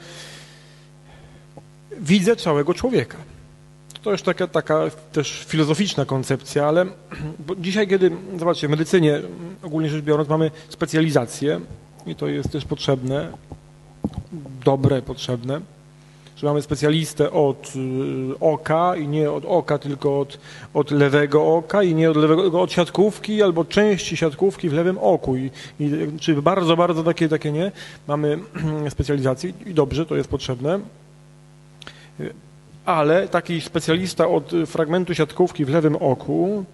widzę całego człowieka. To już taka też filozoficzna koncepcja, ale bo dzisiaj, kiedy, zobaczcie, w medycynie ogólnie rzecz biorąc mamy specjalizację i to jest też potrzebne, dobre, potrzebne, że mamy specjalistę od oka i nie od oka, tylko od lewego oka i nie od lewego, tylko od siatkówki albo części siatkówki w lewym oku. Czy bardzo, bardzo takie nie. Mamy specjalizację i dobrze, to jest potrzebne. Ale taki specjalista od fragmentu siatkówki w lewym oku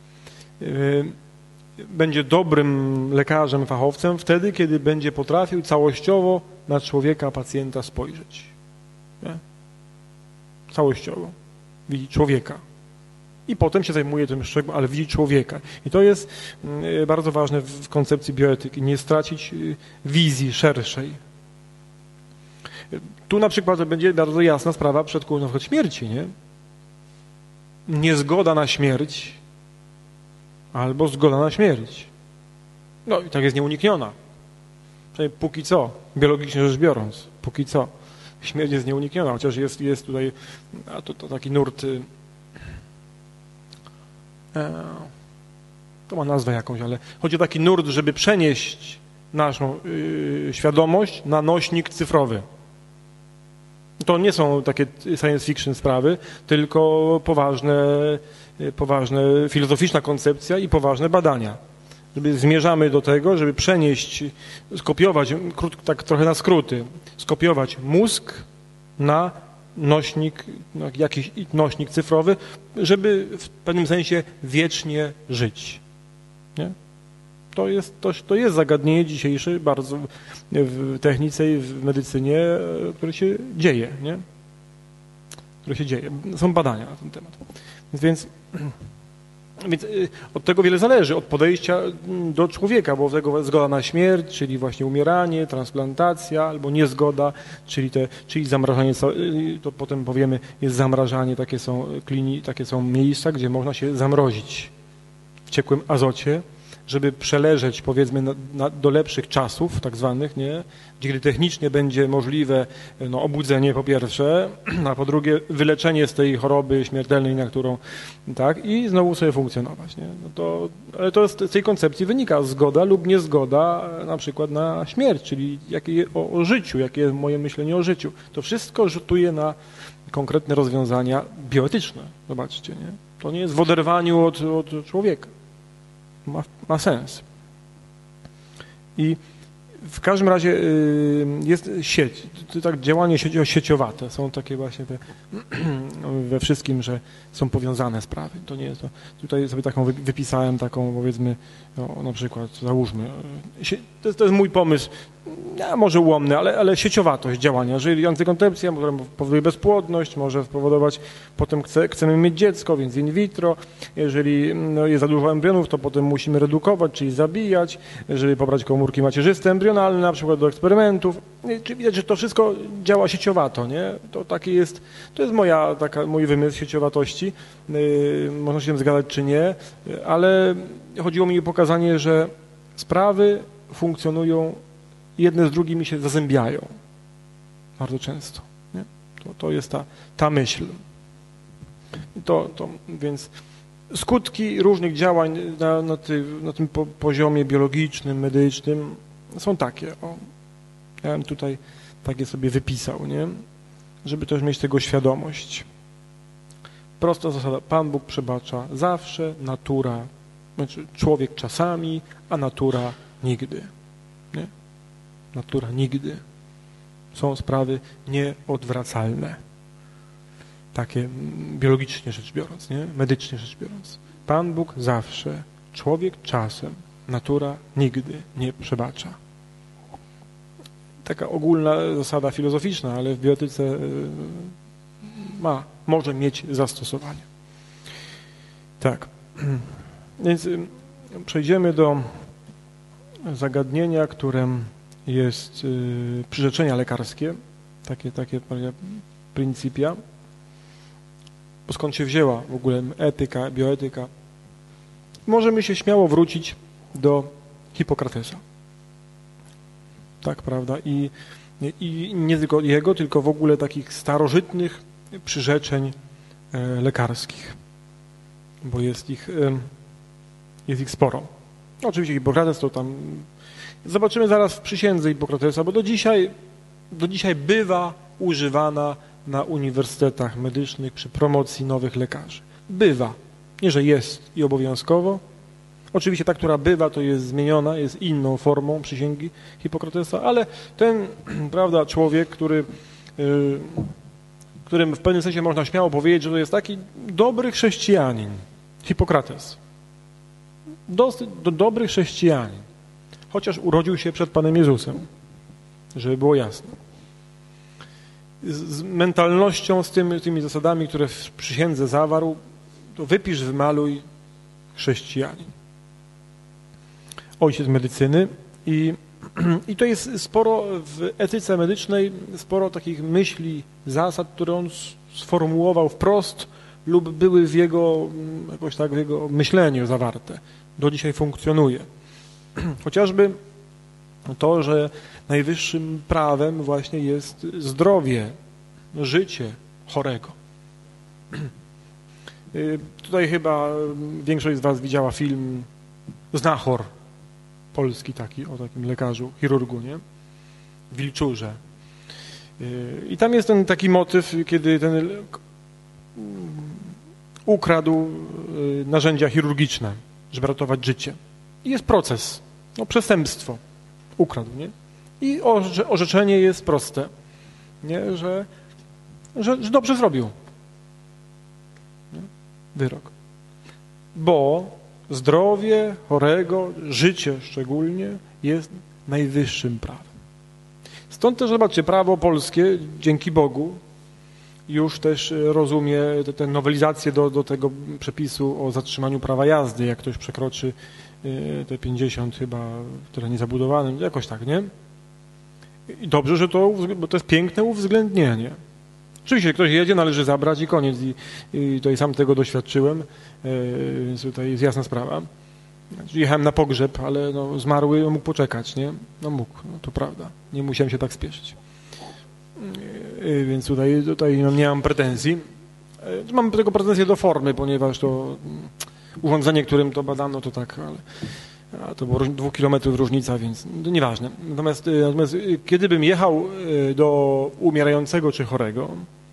będzie dobrym lekarzem, fachowcem wtedy, kiedy będzie potrafił całościowo na człowieka, pacjenta spojrzeć. Nie? Całościowo. Widzi człowieka. I potem się zajmuje tym szczegółem, ale widzi człowieka. I to jest bardzo ważne w koncepcji bioetyki. Nie stracić wizji szerszej. Tu na przykład to będzie bardzo jasna sprawa przed na przykład śmierci, nie? Niezgoda na śmierć albo zgoda na śmierć. No i tak jest nieunikniona. Przynajmniej póki co, biologicznie rzecz biorąc, póki co. Śmierć jest nieunikniona, chociaż jest tutaj to taki nurt, to ma nazwę jakąś, ale chodzi o taki nurt, żeby przenieść naszą świadomość na nośnik cyfrowy. To nie są takie science fiction sprawy, tylko poważne filozoficzna koncepcja i poważne badania. Zmierzamy do tego, żeby przenieść, skopiować, tak trochę na skróty, skopiować mózg na nośnik, jakiś nośnik cyfrowy, żeby w pewnym sensie wiecznie żyć. Nie? To jest zagadnienie dzisiejsze bardzo w technice i w medycynie, które się dzieje, nie? Które się dzieje. Są badania na ten temat. Więc Więc od tego wiele zależy, od podejścia do człowieka, bo tego zgoda na śmierć, czyli właśnie umieranie, transplantacja, albo niezgoda, czyli zamrażanie, to potem powiemy, jest zamrażanie, takie są miejsca, gdzie można się zamrozić w ciekłym azocie, żeby przeleżeć, powiedzmy, do lepszych czasów, tak zwanych, nie? Gdzie technicznie będzie możliwe obudzenie po pierwsze, a po drugie wyleczenie z tej choroby śmiertelnej, na którą, tak, i znowu sobie funkcjonować, nie? Ale to z tej koncepcji wynika zgoda lub niezgoda na przykład na śmierć, czyli o życiu, jakie jest moje myślenie o życiu. To wszystko rzutuje na konkretne rozwiązania bioetyczne, zobaczcie, nie? To nie jest w oderwaniu od człowieka. Ma sens. I w każdym razie jest sieć, tak działanie sieciowate. Są takie właśnie we wszystkim, że są powiązane sprawy. To nie jest to. Tutaj sobie taką wypisałem, taką powiedzmy, na przykład, załóżmy, to jest mój pomysł, może ułomny, ale sieciowatość działania. Jeżeli antykoncepcja powoduje bezpłodność, może spowodować, potem chcemy mieć dziecko, więc in vitro. Jeżeli jest za dużo embrionów, to potem musimy redukować, czyli zabijać, żeby pobrać komórki macierzyste embrionalne, na przykład do eksperymentów. Czyli widać, że to wszystko działa sieciowato, nie? To jest mój wymysł sieciowatości. Można się tym zgadzać czy nie, ale chodziło mi o pokazanie, że sprawy funkcjonują, jedne z drugimi się zazębiają bardzo często. Nie? To jest ta myśl. Więc skutki różnych działań na tym poziomie biologicznym, medycznym są takie. Ja bym tutaj takie sobie wypisał, nie? Żeby też mieć tego świadomość. Prosta zasada. Pan Bóg przebacza zawsze, natura, znaczy człowiek czasami, a natura nigdy. Nie? Natura nigdy. Są sprawy nieodwracalne. Takie biologicznie rzecz biorąc, nie? Medycznie rzecz biorąc. Pan Bóg zawsze, człowiek czasem, natura nigdy nie przebacza. Taka ogólna zasada filozoficzna, ale w bioetyce może mieć zastosowanie. Tak. Więc przejdziemy do zagadnienia, którym jest przyrzeczenia lekarskie, takie pryncypia. Bo skąd się wzięła w ogóle etyka, bioetyka? Możemy się śmiało wrócić do Hipokratesa. Tak, prawda? I nie tylko jego, tylko w ogóle takich starożytnych przyrzeczeń lekarskich. Bo jest ich sporo. Oczywiście Hipokrates to tam... Zobaczymy zaraz w przysiędze Hipokratesa, bo do dzisiaj bywa używana na uniwersytetach medycznych przy promocji nowych lekarzy. Bywa. Nie, że jest i obowiązkowo. Oczywiście ta, która bywa, to jest zmieniona, jest inną formą przysięgi Hipokratesa, ale ten, prawda, człowiek, którym w pewnym sensie można śmiało powiedzieć, że to jest taki dobry chrześcijanin, Hipokrates. Dobry chrześcijanin. Chociaż urodził się przed Panem Jezusem, żeby było jasne. Z mentalnością, z tymi zasadami, które w przysiędze zawarł, to wypisz, wymaluj chrześcijanin. Ojciec medycyny i to jest sporo w etyce medycznej, sporo takich myśli, zasad, które on sformułował wprost lub były w jego myśleniu zawarte. Do dzisiaj funkcjonuje. Chociażby to, że najwyższym prawem właśnie jest zdrowie, życie chorego. Tutaj chyba większość z was widziała film Znachor, polski taki, o takim lekarzu, chirurgu, nie? W Wilczurze. I tam jest ten taki motyw, kiedy ten ukradł narzędzia chirurgiczne, żeby ratować życie. I jest proces, przestępstwo. Ukradł, nie? I orzeczenie jest proste, nie? Że dobrze zrobił. Nie? Wyrok. Bo zdrowie chorego, życie szczególnie, jest najwyższym prawem. Stąd też, zobaczcie, prawo polskie, dzięki Bogu, już też rozumie tę nowelizację do tego przepisu o zatrzymaniu prawa jazdy, jak ktoś przekroczy te 50 chyba w terenie zabudowanym, jakoś tak, nie? I dobrze, że bo to jest piękne uwzględnienie. Oczywiście ktoś jedzie, należy zabrać i koniec. I tutaj sam tego doświadczyłem, więc tutaj jest jasna sprawa. Jechałem na pogrzeb, ale no, zmarły mógł poczekać, nie? No mógł, no, to prawda. Nie musiałem się tak spieszyć. Więc tutaj nie mam pretensji. Mam tylko pretensje do formy, ponieważ to urządzenie, którym to badano, to tak, ale to było 2 kilometrów różnica, więc to nieważne. Natomiast kiedy bym jechał do umierającego czy chorego,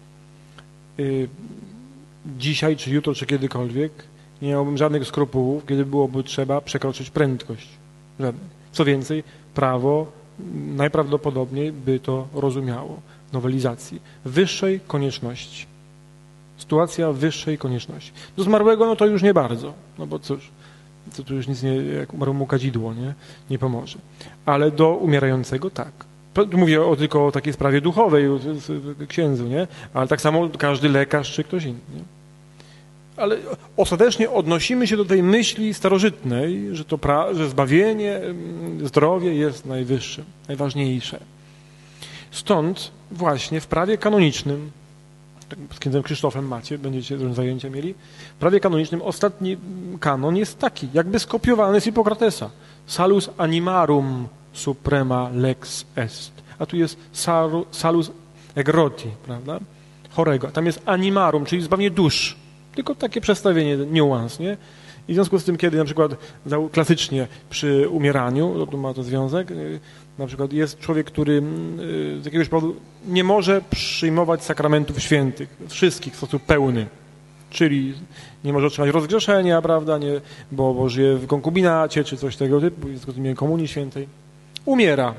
dzisiaj, czy jutro, czy kiedykolwiek, nie miałbym żadnych skrupułów, kiedy byłoby trzeba przekroczyć prędkość. Żadnych. Co więcej, prawo najprawdopodobniej by to rozumiało. Nowelizacji. Wyższej konieczności. Sytuacja wyższej konieczności. Do zmarłego, no to już nie bardzo. No bo cóż, to tu już nic nie, jak umarłemu kadzidło, nie pomoże. Ale do umierającego tak. Mówię tylko o takiej sprawie duchowej, księdzu, nie? Ale tak samo każdy lekarz czy ktoś inny. Nie? Ale ostatecznie odnosimy się do tej myśli starożytnej, że zbawienie, zdrowie jest najwyższe, najważniejsze. Stąd właśnie w prawie kanonicznym, z księdzem Krzysztofem będziecie zajęcia mieli, w prawie kanonicznym ostatni kanon jest taki, jakby skopiowany z Hipokratesa. Salus animarum suprema lex est. A tu jest salus egroti, prawda? Chorego. A tam jest animarum, czyli zbawienie dusz. Tylko takie przestawienie, niuans, nie? I w związku z tym, kiedy na przykład klasycznie przy umieraniu, to ma to związek, na przykład jest człowiek, który z jakiegoś powodu nie może przyjmować sakramentów świętych, wszystkich w sposób pełny, czyli nie może otrzymać rozgrzeszenia, prawda, nie, bo żyje w konkubinacie, czy coś tego typu, w związku z tym komunii świętej, umiera.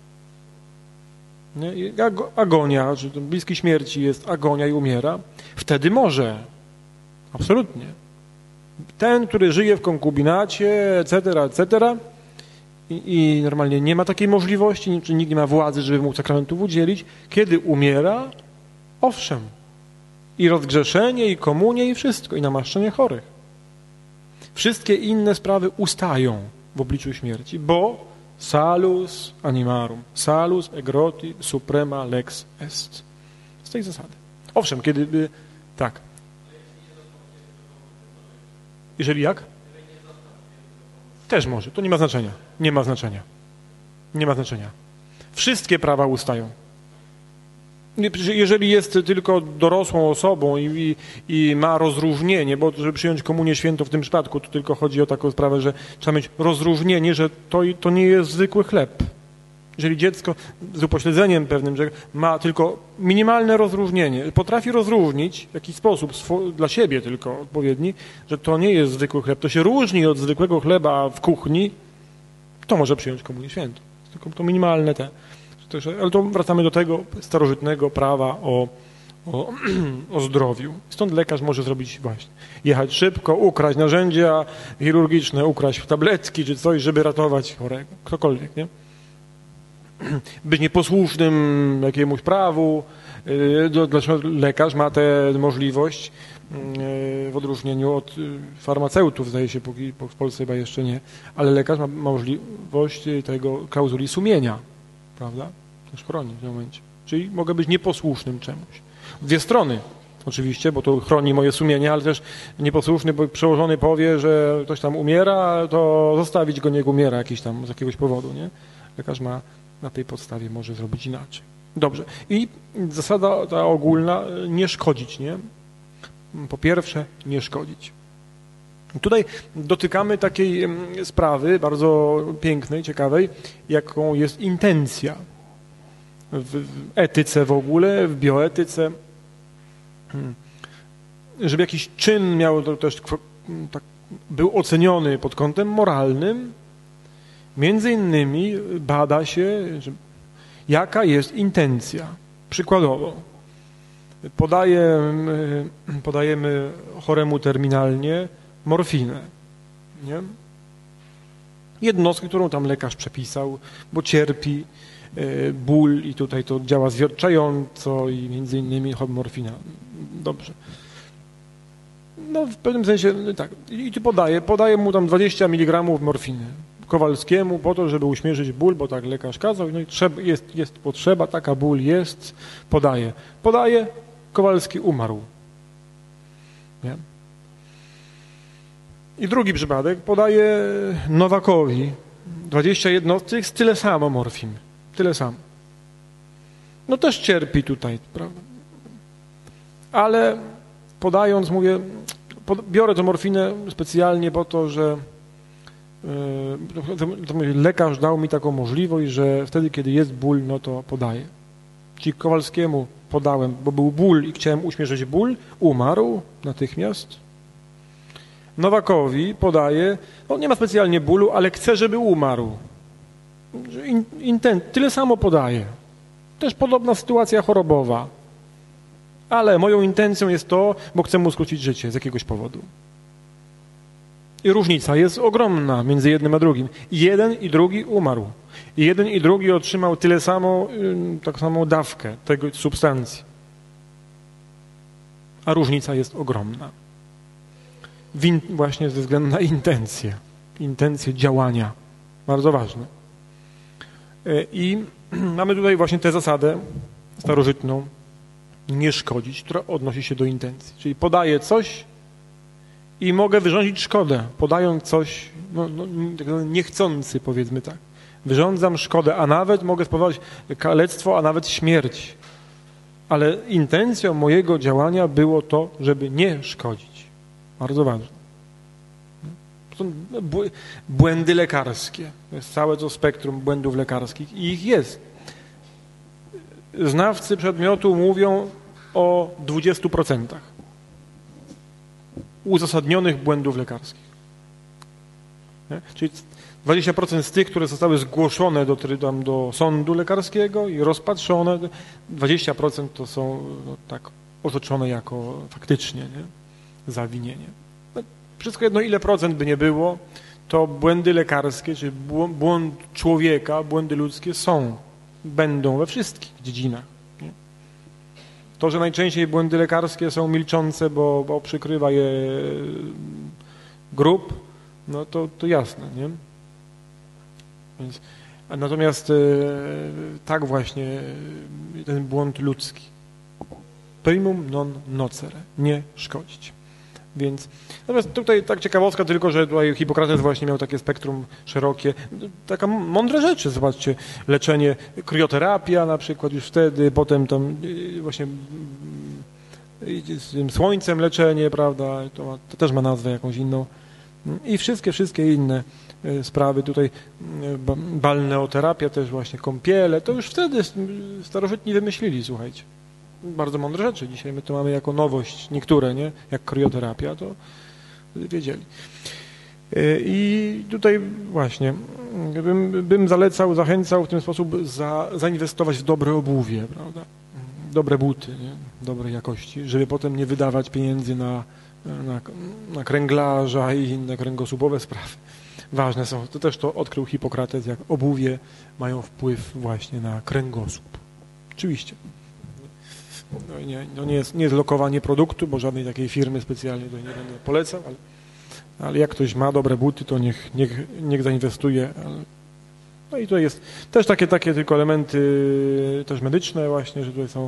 Nie? Agonia, że bliski śmierci jest agonia i umiera, wtedy może. Absolutnie. Ten, który żyje w konkubinacie, etc., i normalnie nie ma takiej możliwości, czy nikt nie ma władzy, żeby mu sakramentów udzielić, kiedy umiera, owszem, i rozgrzeszenie, i komunie, i wszystko, i namaszczenie chorych. Wszystkie inne sprawy ustają w obliczu śmierci, bo salus animarum, salus egroti suprema lex est. Z tej zasady. Owszem, kiedy tak. Jeżeli jak? Też może. To nie ma znaczenia. Nie ma znaczenia. Nie ma znaczenia. Wszystkie prawa ustają. Jeżeli jest tylko dorosłą osobą i ma rozróżnienie, bo żeby przyjąć komunię świętą w tym przypadku, to tylko chodzi o taką sprawę, że trzeba mieć rozróżnienie, że to nie jest zwykły chleb. Jeżeli dziecko z upośledzeniem pewnym, że ma tylko minimalne rozróżnienie, potrafi rozróżnić w jakiś sposób dla siebie tylko odpowiedni, że to nie jest zwykły chleb, to się różni od zwykłego chleba w kuchni, to może przyjąć komunię świętą. Tylko to minimalne te. Ale to wracamy do tego starożytnego prawa o zdrowiu. Stąd lekarz może zrobić właśnie, jechać szybko, ukraść narzędzia chirurgiczne, ukraść tabletki czy coś, żeby ratować chorego. Ktokolwiek, nie? Być nieposłusznym jakiemuś prawu. Dlaczego lekarz ma tę możliwość w odróżnieniu od farmaceutów, zdaje się, póki w Polsce chyba jeszcze nie, ale lekarz ma możliwość tego klauzuli sumienia, prawda? Też chroni w tym momencie. Czyli mogę być nieposłusznym czemuś. Dwie strony oczywiście, bo to chroni moje sumienie, ale też nieposłuszny, bo przełożony powie, że ktoś tam umiera, to zostawić go, niech umiera jakiś tam z jakiegoś powodu, nie? Lekarz ma na tej podstawie może zrobić inaczej. Dobrze. I zasada ta ogólna, nie szkodzić, nie? Po pierwsze, nie szkodzić. Tutaj dotykamy takiej sprawy bardzo pięknej, ciekawej, jaką jest intencja w etyce w ogóle, w bioetyce. Żeby jakiś czyn miał to też tak, był oceniony pod kątem moralnym, między innymi bada się, jaka jest intencja. Przykładowo, podajemy choremu terminalnie morfinę. Nie? Jednostkę, którą tam lekarz przepisał, bo cierpi, ból i tutaj to działa zwiotczająco i między innymi morfina. Dobrze. No w pewnym sensie tak. I podaje mu tam 20 mg morfiny Kowalskiemu po to, żeby uśmierzyć ból, bo tak lekarz kazał. No i jest potrzeba, taka ból jest, podaje, Kowalski umarł. Nie? I drugi przypadek, podaje Nowakowi 20 jednostek z tyle samo morfin. Tyle samo. No też cierpi tutaj, prawda? Ale podając, mówię, biorę tę morfinę specjalnie po to, że lekarz dał mi taką możliwość, że wtedy, kiedy jest ból, no to podaję. Czyli Kowalskiemu podałem, bo był ból i chciałem uśmierzyć ból, umarł natychmiast. Nowakowi podaję, no nie ma specjalnie bólu, ale chcę, żeby umarł. Tyle samo podaję. Też podobna sytuacja chorobowa. Ale moją intencją jest to, bo chcę mu skrócić życie z jakiegoś powodu. I różnica jest ogromna między jednym a drugim. Jeden i drugi umarł. I jeden i drugi otrzymał tyle samo, tak samą dawkę tej substancji. A różnica jest ogromna. Właśnie ze względu na intencje działania. Bardzo ważne. I mamy tutaj właśnie tę zasadę starożytną, nie szkodzić, która odnosi się do intencji. Czyli podaję coś i mogę wyrządzić szkodę, podając coś niechcący, powiedzmy tak. Wyrządzam szkodę, a nawet mogę spowodować kalectwo, a nawet śmierć. Ale intencją mojego działania było to, żeby nie szkodzić. Bardzo ważne. To są błędy lekarskie. To jest całe to spektrum błędów lekarskich i ich jest. Znawcy przedmiotu mówią o 20% uzasadnionych błędów lekarskich. Nie? Czyli 20% z tych, które zostały zgłoszone do sądu lekarskiego i rozpatrzone, 20% to są tak otoczone jako faktycznie zawinienie. No, wszystko jedno, ile procent by nie było, to błędy lekarskie, czy błąd człowieka, błędy ludzkie będą we wszystkich dziedzinach. Nie? To, że najczęściej błędy lekarskie są milczące, bo przykrywa je grób, no to jasne, nie? Więc, natomiast tak właśnie ten błąd ludzki. Primum non nocere, nie szkodzić. Więc, natomiast tutaj tak ciekawostka tylko, że tutaj Hipokrates właśnie miał takie spektrum szerokie, taka mądre rzeczy, zobaczcie, leczenie, krioterapia na przykład już wtedy, potem tam właśnie z tym słońcem leczenie, prawda, to też ma nazwę jakąś inną i wszystkie inne sprawy tutaj, balneoterapia też właśnie, kąpiele, to już wtedy starożytni wymyślili, słuchajcie. Bardzo mądre rzeczy. Dzisiaj my to mamy jako nowość, niektóre, nie? Jak krioterapia, to wiedzieli. I tutaj właśnie bym zachęcał w ten sposób zainwestować w dobre obuwie, prawda? Dobre buty, nie? Dobrej jakości, żeby potem nie wydawać pieniędzy na kręglarza i inne kręgosłupowe sprawy. Ważne są. To też to odkrył Hipokrates, jak obuwie mają wpływ właśnie na kręgosłup. Oczywiście. To nie jest lokowanie produktu, bo żadnej takiej firmy specjalnie tutaj nie będę polecał, ale jak ktoś ma dobre buty, to niech zainwestuje. No i to jest też takie tylko elementy też medyczne właśnie, że tutaj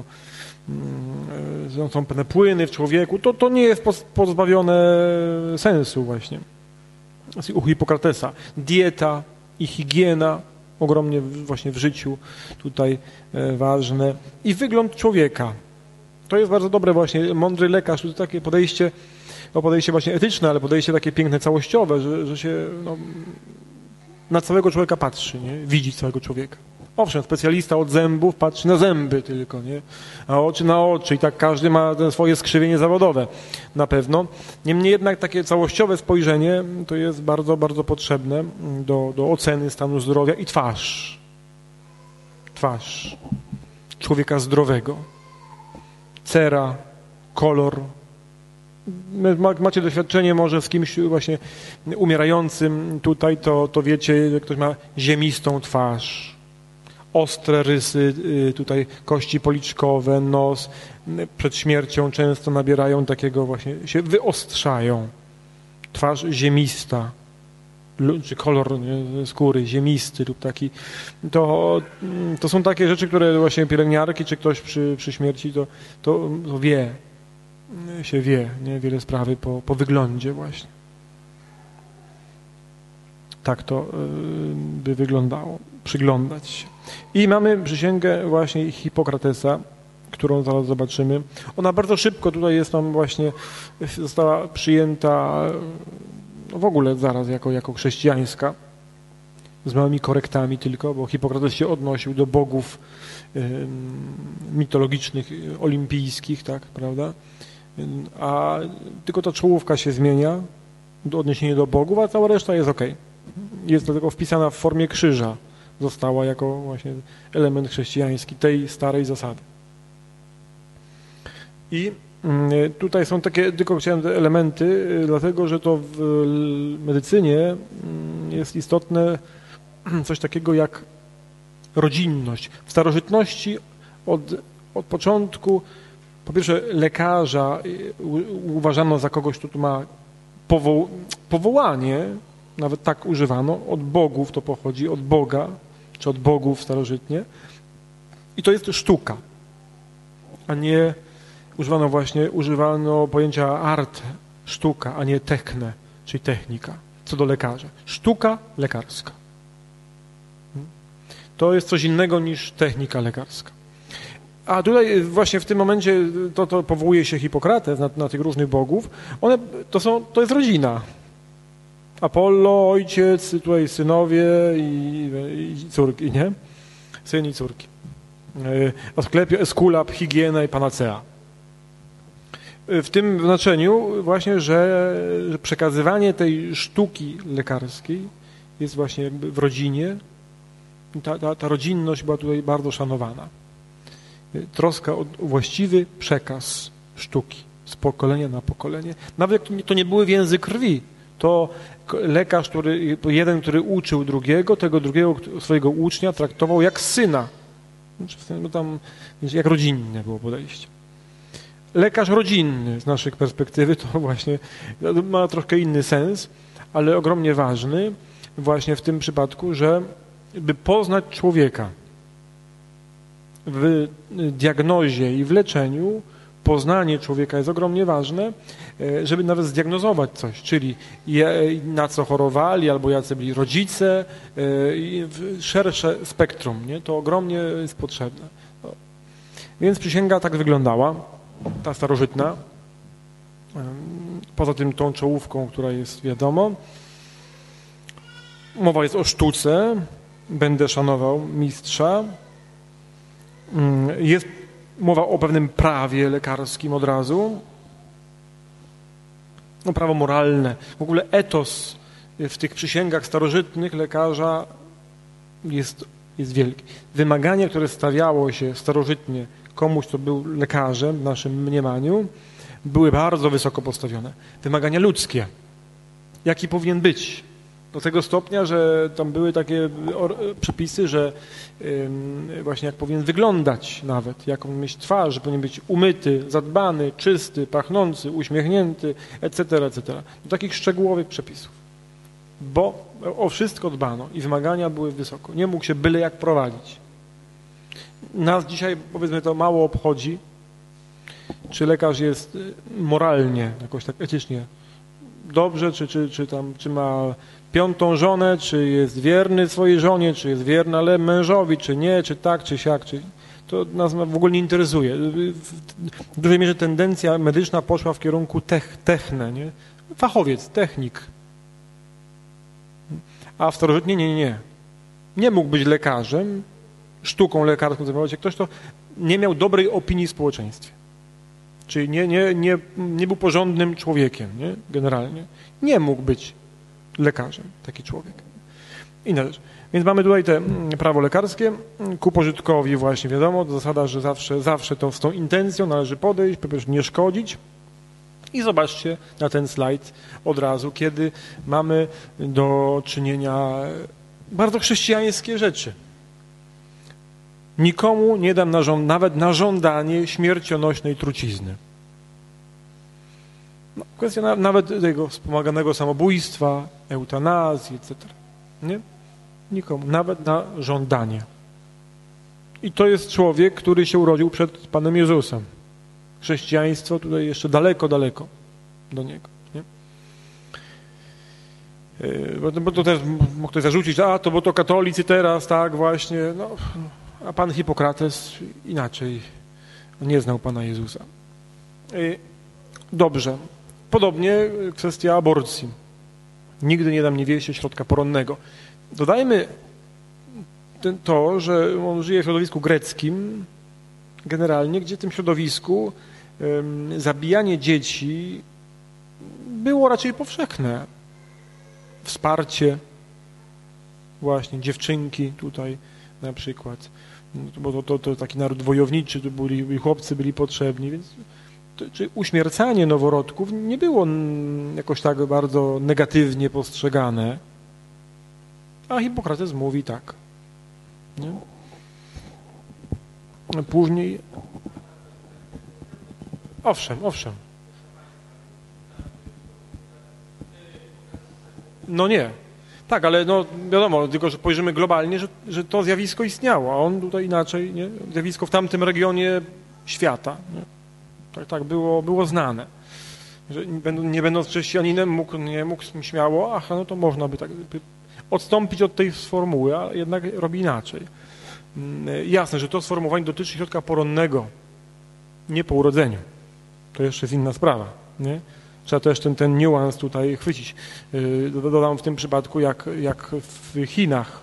są pewne płyny w człowieku. To nie jest pozbawione sensu właśnie. U Hipokratesa. Dieta i higiena ogromnie właśnie w życiu tutaj ważne. I wygląd człowieka. To jest bardzo dobre właśnie, mądry lekarz, to takie podejście właśnie etyczne, ale podejście takie piękne, całościowe, że się na całego człowieka patrzy, nie? Widzi całego człowieka. Owszem, specjalista od zębów patrzy na zęby tylko, nie? A oczy na oczy i tak każdy ma swoje skrzywienie zawodowe na pewno. Niemniej jednak takie całościowe spojrzenie to jest bardzo, bardzo potrzebne do oceny stanu zdrowia i twarz człowieka zdrowego. Cera, kolor. Macie doświadczenie może z kimś właśnie umierającym tutaj, to wiecie, że ktoś ma ziemistą twarz. ostre rysy, tutaj kości policzkowe, nos. Przed śmiercią często nabierają takiego właśnie, się wyostrzają. Twarz ziemista, czy kolor skóry ziemisty lub taki. To są takie rzeczy, które właśnie pielęgniarki, czy ktoś przy śmierci to wie, nie? Wiele sprawy po wyglądzie właśnie. Tak to by wyglądało, przyglądać się. I mamy przysięgę właśnie Hipokratesa, którą zaraz zobaczymy. Ona bardzo szybko tutaj jest nam właśnie, została przyjęta w ogóle zaraz jako chrześcijańska, z małymi korektami tylko, bo Hipokrates się odnosił do bogów mitologicznych, olimpijskich, tak, prawda? A tylko ta czołówka się zmienia do odniesienia do bogów, a cała reszta jest okej. Jest dlatego wpisana w formie krzyża. Została jako właśnie element chrześcijański tej starej zasady. I tutaj są takie, tylko chciałem te elementy, dlatego że to w medycynie jest istotne coś takiego jak rodzinność. W starożytności od początku, po pierwsze lekarza uważano za kogoś, kto tu ma powołanie, nawet tak używano, od bogów to pochodzi, od Boga, czy od bogów starożytnie. I to jest sztuka, a nie używano pojęcia art, sztuka, a nie techne, czyli technika, co do lekarza. Sztuka lekarska. To jest coś innego niż technika lekarska. A tutaj właśnie w tym momencie to powołuje się Hipokrates na tych różnych bogów. To jest rodzina. Apollo, ojciec, tutaj synowie i córki, nie? Syn i córki. Asklepios, Eskulap, Higiena i Panacea. W tym znaczeniu właśnie, że przekazywanie tej sztuki lekarskiej jest właśnie w rodzinie. Ta rodzinność była tutaj bardzo szanowana. Troska o właściwy przekaz sztuki z pokolenia na pokolenie. Nawet jak to nie były więzy krwi, to lekarz, który uczył drugiego, tego drugiego swojego ucznia traktował jak syna. No tam jak rodzinne było podejście. Lekarz rodzinny z naszej perspektywy to właśnie ma troszkę inny sens, ale ogromnie ważny właśnie w tym przypadku, że by poznać człowieka w diagnozie i w leczeniu, poznanie człowieka jest ogromnie ważne, żeby nawet zdiagnozować coś, czyli na co chorowali, albo jacy byli rodzice, szersze spektrum, nie? To ogromnie jest potrzebne. No. Więc przysięga tak wyglądała, ta starożytna, poza tym tą czołówką, która jest wiadomo. Mowa jest o sztuce, będę szanował mistrza. Jest mowa o pewnym prawie lekarskim od razu. No, prawo moralne. W ogóle etos w tych przysięgach starożytnych lekarza jest wielki. Wymagania, które stawiało się starożytnie komuś, kto był lekarzem w naszym mniemaniu, były bardzo wysoko postawione. Wymagania ludzkie. Jaki powinien być? Do tego stopnia, że tam były takie przepisy, że właśnie jak powinien wyglądać nawet, jaką mieć twarz, że powinien być umyty, zadbany, czysty, pachnący, uśmiechnięty, etc., etc. Do takich szczegółowych przepisów. Bo o wszystko dbano i wymagania były wysoko. Nie mógł się byle jak prowadzić. Nas dzisiaj, powiedzmy, to mało obchodzi, czy lekarz jest moralnie, jakoś tak etycznie dobrze, czy ma 5. żonę, czy jest wierny swojej żonie, czy jest wierny ale mężowi, czy nie, czy tak, czy siak, to nas w ogóle nie interesuje. W dużej mierze tendencja medyczna poszła w kierunku techne, nie? Fachowiec, technik. A w starożytnie nie. Nie mógł być lekarzem, sztuką lekarską zajmować się ktoś, kto nie miał dobrej opinii w społeczeństwie. Czyli nie był porządnym człowiekiem, nie? Generalnie. Nie mógł być lekarzem taki człowiek. Inna rzecz. Więc mamy tutaj te prawo lekarskie, ku pożytkowi właśnie wiadomo, zasada, że zawsze to z tą intencją należy podejść, po pierwsze nie szkodzić. I zobaczcie na ten slajd od razu, kiedy mamy do czynienia bardzo chrześcijańskie rzeczy. Nikomu nie dam nawet na żądanie śmiercionośnej trucizny. No, kwestia nawet tego wspomaganego samobójstwa, eutanazji, etc. Nie? Nikomu, nawet na żądanie. I to jest człowiek, który się urodził przed Panem Jezusem. Chrześcijaństwo tutaj jeszcze daleko, daleko do Niego. Nie? Bo to też mógł ktoś zarzucić, bo to katolicy teraz, tak właśnie, no, a Pan Hipokrates inaczej nie znał Pana Jezusa. Dobrze. Podobnie kwestia aborcji. Nigdy nie dam niewieście środka poronnego. Dodajmy to, że on żyje w środowisku greckim, generalnie, gdzie w tym środowisku zabijanie dzieci było raczej powszechne. Wsparcie, właśnie dziewczynki tutaj na przykład, bo to taki naród wojowniczy, tu chłopcy byli potrzebni, więc czy uśmiercanie noworodków nie było jakoś tak bardzo negatywnie postrzegane, a Hipokrates mówi tak. Nie? Później... Owszem. No nie. Tak, ale no wiadomo, tylko że spojrzymy globalnie, że to zjawisko istniało, a on tutaj inaczej, nie? Zjawisko w tamtym regionie świata. Nie? Tak było znane. Że nie będąc chrześcijaninem nie mógł śmiało, no to można by tak odstąpić od tej sformuły, a jednak robi inaczej. Jasne, że to sformułowanie dotyczy środka poronnego, nie po urodzeniu. To jeszcze jest inna sprawa, nie? Trzeba też ten niuans tutaj chwycić. Dodam w tym przypadku, jak w Chinach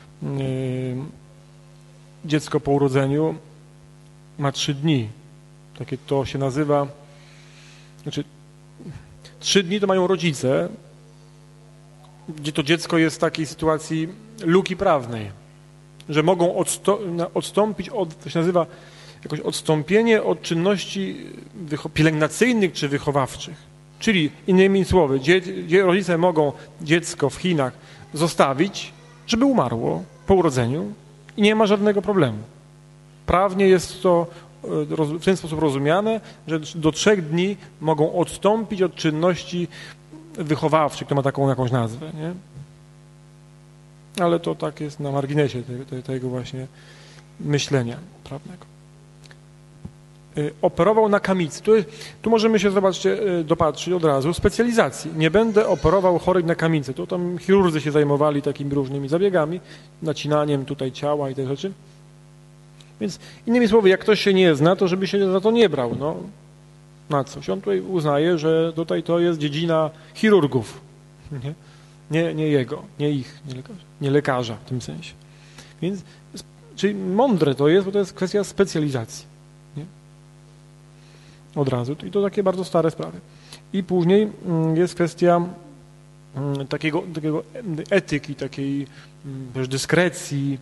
dziecko po urodzeniu ma 3 dni. Takie to się nazywa, znaczy 3 dni to mają rodzice, gdzie to dziecko jest w takiej sytuacji luki prawnej, że mogą odstąpić od, to się nazywa jakoś odstąpienie od czynności pielęgnacyjnych czy wychowawczych. Czyli innymi słowy, rodzice mogą dziecko w Chinach zostawić, żeby umarło po urodzeniu i nie ma żadnego problemu. Prawnie jest to w ten sposób rozumiane, że do 3 dni mogą odstąpić od czynności wychowawczych, to ma taką jakąś nazwę, nie? Ale to tak jest na marginesie tego właśnie myślenia prawnego. Operował na kamicy. Tu możemy się, zobaczcie, dopatrzyć od razu specjalizacji. Nie będę operował chorych na kamicę. To tam chirurdzy się zajmowali takimi różnymi zabiegami, nacinaniem tutaj ciała i te rzeczy. Więc innymi słowy, jak ktoś się nie zna, to żeby się za to nie brał. No, na coś. On tutaj uznaje, że tutaj to jest dziedzina chirurgów. Nie jego, nie ich, nie lekarza w tym sensie. Więc, czyli mądre to jest, bo to jest kwestia specjalizacji. Nie? Od razu. I to takie bardzo stare sprawy. I później jest kwestia takiego etyki, takiej też dyskrecji,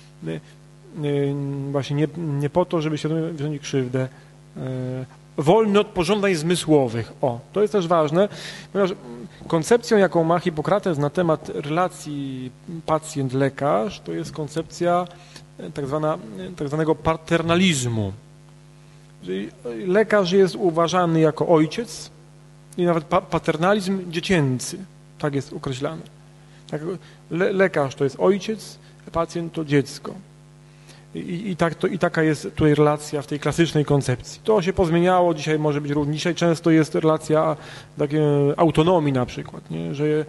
właśnie nie po to, żeby się wyrządzić krzywdę, wolny od pożądań zmysłowych. To jest też ważne, ponieważ koncepcją, jaką ma Hipokrates na temat relacji pacjent-lekarz, to jest koncepcja tak zwanego paternalizmu. Czyli lekarz jest uważany jako ojciec i nawet paternalizm dziecięcy, tak jest określany. Lekarz to jest ojciec, pacjent to dziecko. I taka jest tutaj relacja w tej klasycznej koncepcji. To się pozmieniało, dzisiaj może być również, dzisiaj często jest relacja takiej autonomii na przykład, nie? Że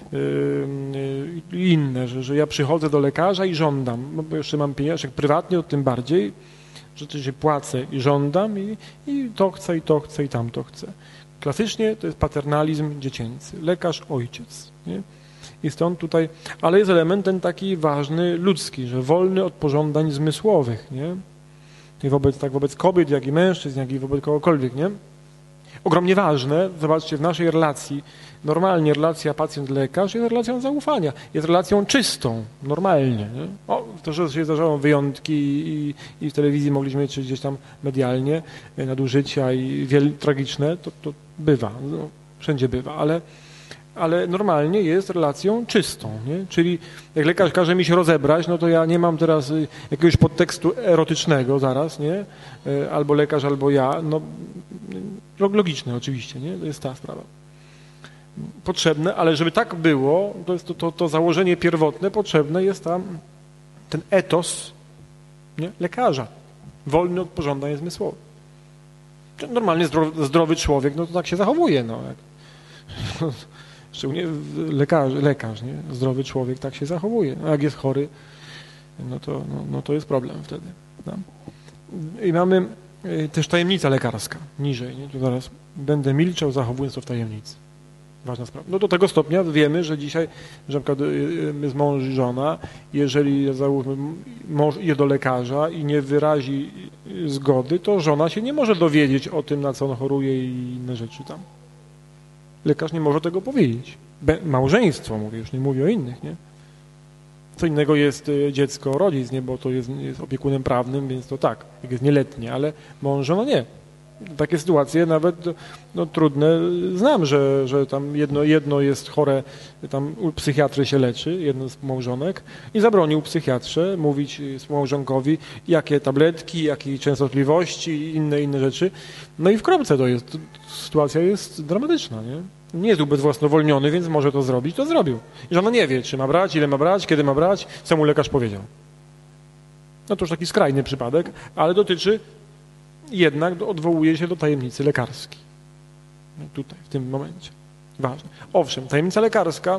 inne, że ja przychodzę do lekarza i żądam, no bo jeszcze mam pieniądze, prywatnie, to tym bardziej, rzeczywiście płacę i żądam i to chcę, i to chcę, i tamto chcę. Klasycznie to jest paternalizm dziecięcy, lekarz, ojciec, nie? I stąd tutaj, ale jest element ten taki ważny, ludzki, że wolny od pożądań zmysłowych, nie? I wobec kobiet, jak i mężczyzn, jak i wobec kogokolwiek, nie? Ogromnie ważne, zobaczcie, w naszej relacji, normalnie relacja pacjent-lekarz jest relacją zaufania, jest relacją czystą, normalnie, nie? To, że się zdarzają wyjątki i w telewizji mogliśmy, czy gdzieś tam medialnie, nadużycia i tragiczne, to bywa, no, wszędzie bywa, ale normalnie jest relacją czystą, nie? Czyli jak lekarz każe mi się rozebrać, no to ja nie mam teraz jakiegoś podtekstu erotycznego zaraz, nie? Albo lekarz, albo ja, no logiczne oczywiście, nie? To jest ta sprawa. Potrzebne, ale żeby tak było, to jest to założenie pierwotne, potrzebne jest tam ten etos, nie? Lekarza, wolny od pożądań zmysłowych. Normalnie zdrowy człowiek, no to tak się zachowuje, no. Szczególnie lekarz, nie? Zdrowy człowiek tak się zachowuje. A jak jest chory, no to jest problem wtedy. No. I mamy też tajemnica lekarska, niżej, nie? Tu zaraz będę milczał, zachowując to w tajemnicy. Ważna sprawa. No do tego stopnia wiemy, że dzisiaj, że na przykład jest mąż i żona, jeżeli załóżmy mąż idzie do lekarza i nie wyrazi zgody, to żona się nie może dowiedzieć o tym, na co on choruje i inne rzeczy tam. Lekarz nie może tego powiedzieć. Małżeństwo, mówię, już nie mówię o innych, nie? Co innego jest dziecko, rodzic, nie? Bo to jest opiekunem prawnym, więc to tak, jak jest nieletnie, ale mąż, żona nie. Takie sytuacje nawet trudne znam, że tam jedno jest chore, tam u psychiatry się leczy, jedno z małżonek i zabronił psychiatrze mówić małżonkowi, jakie tabletki, jakiej częstotliwości i inne rzeczy. No i w kropce to jest. Sytuacja jest dramatyczna, nie? Nie jest ubezwłasnowolniony, więc może to zrobić, to zrobił. I żona nie wie, czy ma brać, ile ma brać, kiedy ma brać, co mu lekarz powiedział. No to już taki skrajny przypadek, ale dotyczy jednak odwołuje się do tajemnicy lekarskiej. Tutaj, w tym momencie. Ważne. Owszem, tajemnica lekarska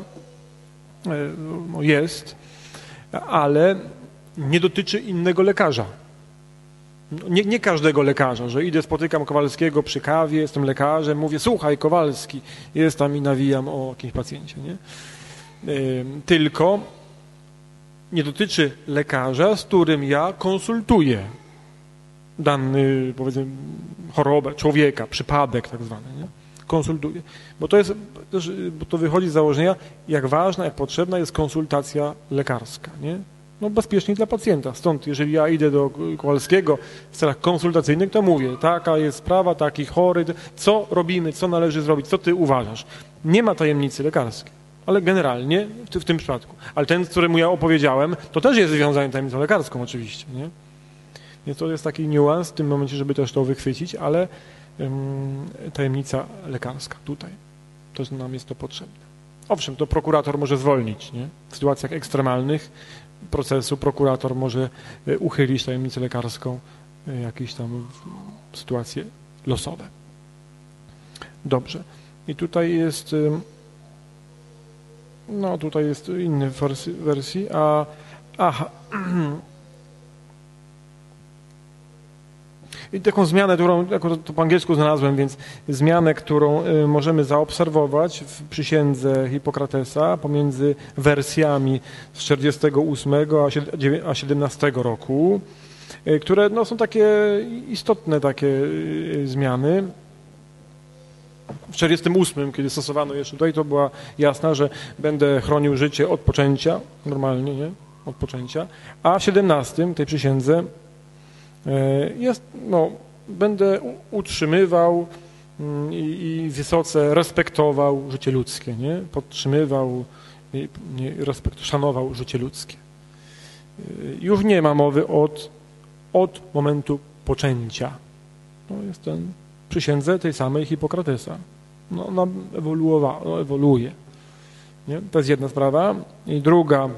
jest, ale nie dotyczy innego lekarza. Nie każdego lekarza, że idę, spotykam Kowalskiego przy kawie, jestem lekarzem, mówię, słuchaj Kowalski, jest tam i nawijam o jakimś pacjencie. Nie? Tylko nie dotyczy lekarza, z którym ja konsultuję dany, powiedzmy, chorobę, człowieka, przypadek tak zwany, nie? Konsultuję. Bo to wychodzi z założenia, jak ważna, jak potrzebna jest konsultacja lekarska, nie? No bezpieczniej dla pacjenta. Stąd, jeżeli ja idę do Kowalskiego w celach konsultacyjnych, to mówię, taka jest sprawa, taki chory, co robimy, co należy zrobić, co ty uważasz. Nie ma tajemnicy lekarskiej, ale generalnie w tym przypadku. Ale ten, któremu ja opowiedziałem, to też jest związany z tajemnicą lekarską oczywiście, nie? Więc to jest taki niuans w tym momencie, żeby też to wychwycić, ale tajemnica lekarska tutaj, to nam jest to potrzebne. Owszem, to prokurator może zwolnić, nie? W sytuacjach ekstremalnych procesu prokurator może uchylić tajemnicę lekarską, jakieś tam sytuacje losowe. Dobrze. I tutaj jest tutaj jest inny wersji, I taką zmianę, którą to po angielsku znalazłem, więc zmianę, którą możemy zaobserwować w przysiędze Hipokratesa pomiędzy wersjami z 48 a 17 roku, które są takie istotne zmiany. W 48, kiedy stosowano jeszcze tutaj, to była jasna, że będę chronił życie od poczęcia, normalnie, nie? Od poczęcia, a w 17 tej przysiędze będę utrzymywał i wysoce respektował życie ludzkie, nie? Podtrzymywał, szanował życie ludzkie. Już nie ma mowy od momentu poczęcia. To jest ten przysiędze tej samej Hipokratesa. Ona ewoluuje. Nie? To jest jedna sprawa. I druga,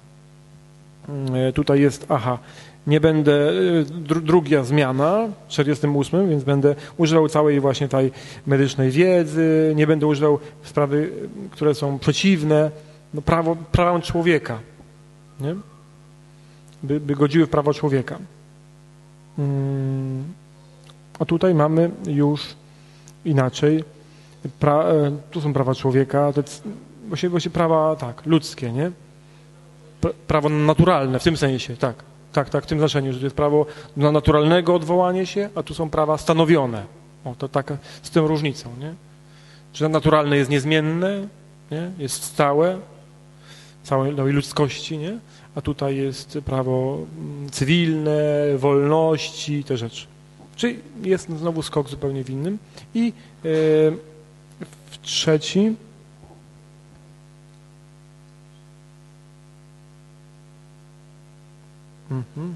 tutaj jest, nie będę, druga zmiana w 48, więc będę używał całej właśnie tej medycznej wiedzy, nie będę używał sprawy, które są przeciwne prawom człowieka, nie? By godziły w prawo człowieka. A tutaj mamy już inaczej. Tu są prawa człowieka, to właśnie prawa ludzkie, nie? Prawo naturalne w tym sensie, tak, w tym znaczeniu, że to jest prawo do naturalnego odwołania się, a tu są prawa stanowione. To tak z tą różnicą, nie? Że naturalne jest niezmienne, nie? Jest stałe, całej ludzkości, nie? A tutaj jest prawo cywilne, wolności, te rzeczy. Czyli jest znowu skok zupełnie w innym. I w trzeci Mhm.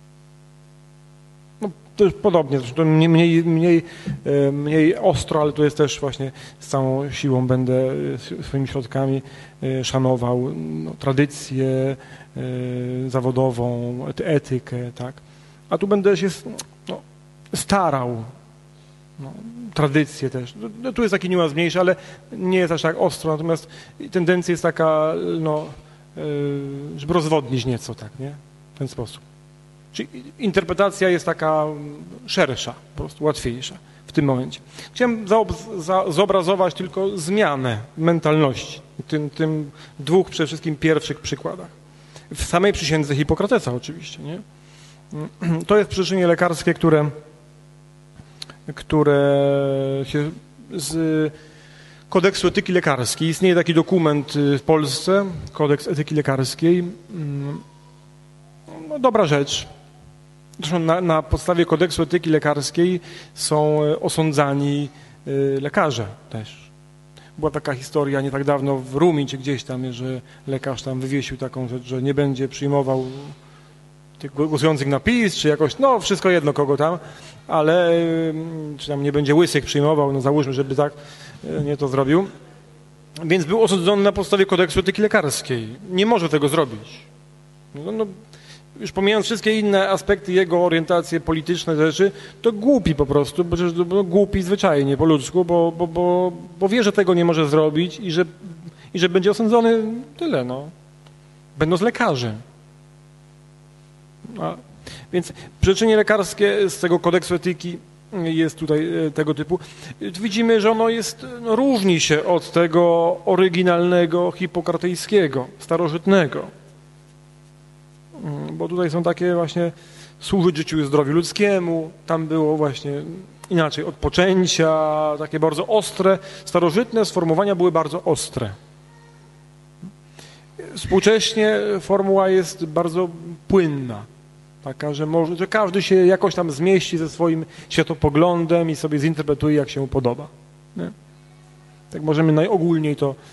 No, to jest podobnie, to mniej ostro, ale to jest też właśnie z całą siłą będę swoimi środkami szanował tradycję zawodową, etykę, tak. A tu będę się starał, tradycję też. Tu jest taki niuans mniejszy, ale nie jest aż tak ostro, natomiast tendencja jest taka, żeby rozwodnić nieco, tak, nie? W ten sposób. Czyli interpretacja jest taka szersza, po prostu łatwiejsza w tym momencie. Chciałem zobrazować tylko zmianę mentalności, tym dwóch przede wszystkim pierwszych przykładach. W samej przysiędze Hipokratesa oczywiście, nie? To jest przyrzeczenie lekarskie, które się z kodeksu etyki lekarskiej, istnieje taki dokument w Polsce, kodeks etyki lekarskiej, no, dobra rzecz. Zresztą na podstawie kodeksu etyki lekarskiej są osądzani lekarze też. Była taka historia nie tak dawno w Rumii czy gdzieś tam, że lekarz tam wywiesił taką rzecz, że nie będzie przyjmował tych głosujących na PiS, czy jakoś, no wszystko jedno kogo tam, ale czy tam nie będzie łysych przyjmował, no załóżmy, żeby tak nie to zrobił. Więc był osądzony na podstawie kodeksu etyki lekarskiej. Nie może tego zrobić. No, już pomijając wszystkie inne aspekty jego orientacje polityczne rzeczy, to głupi po prostu, bo głupi zwyczajnie po ludzku, bo wie, że tego nie może zrobić i że będzie osądzony tyle, no. Będąc lekarzem. Więc przyrzeczenie lekarskie z tego kodeksu etyki jest tutaj tego typu. Widzimy, że ono jest, różni się od tego oryginalnego hipokratejskiego, starożytnego. Bo tutaj są takie właśnie służyć życiu i zdrowiu ludzkiemu, tam było właśnie inaczej od poczęcia, takie bardzo ostre, starożytne sformułowania były bardzo ostre. Współcześnie formuła jest bardzo płynna, taka, że każdy się jakoś tam zmieści ze swoim światopoglądem i sobie zinterpretuje, jak się mu podoba. Nie? Tak możemy najogólniej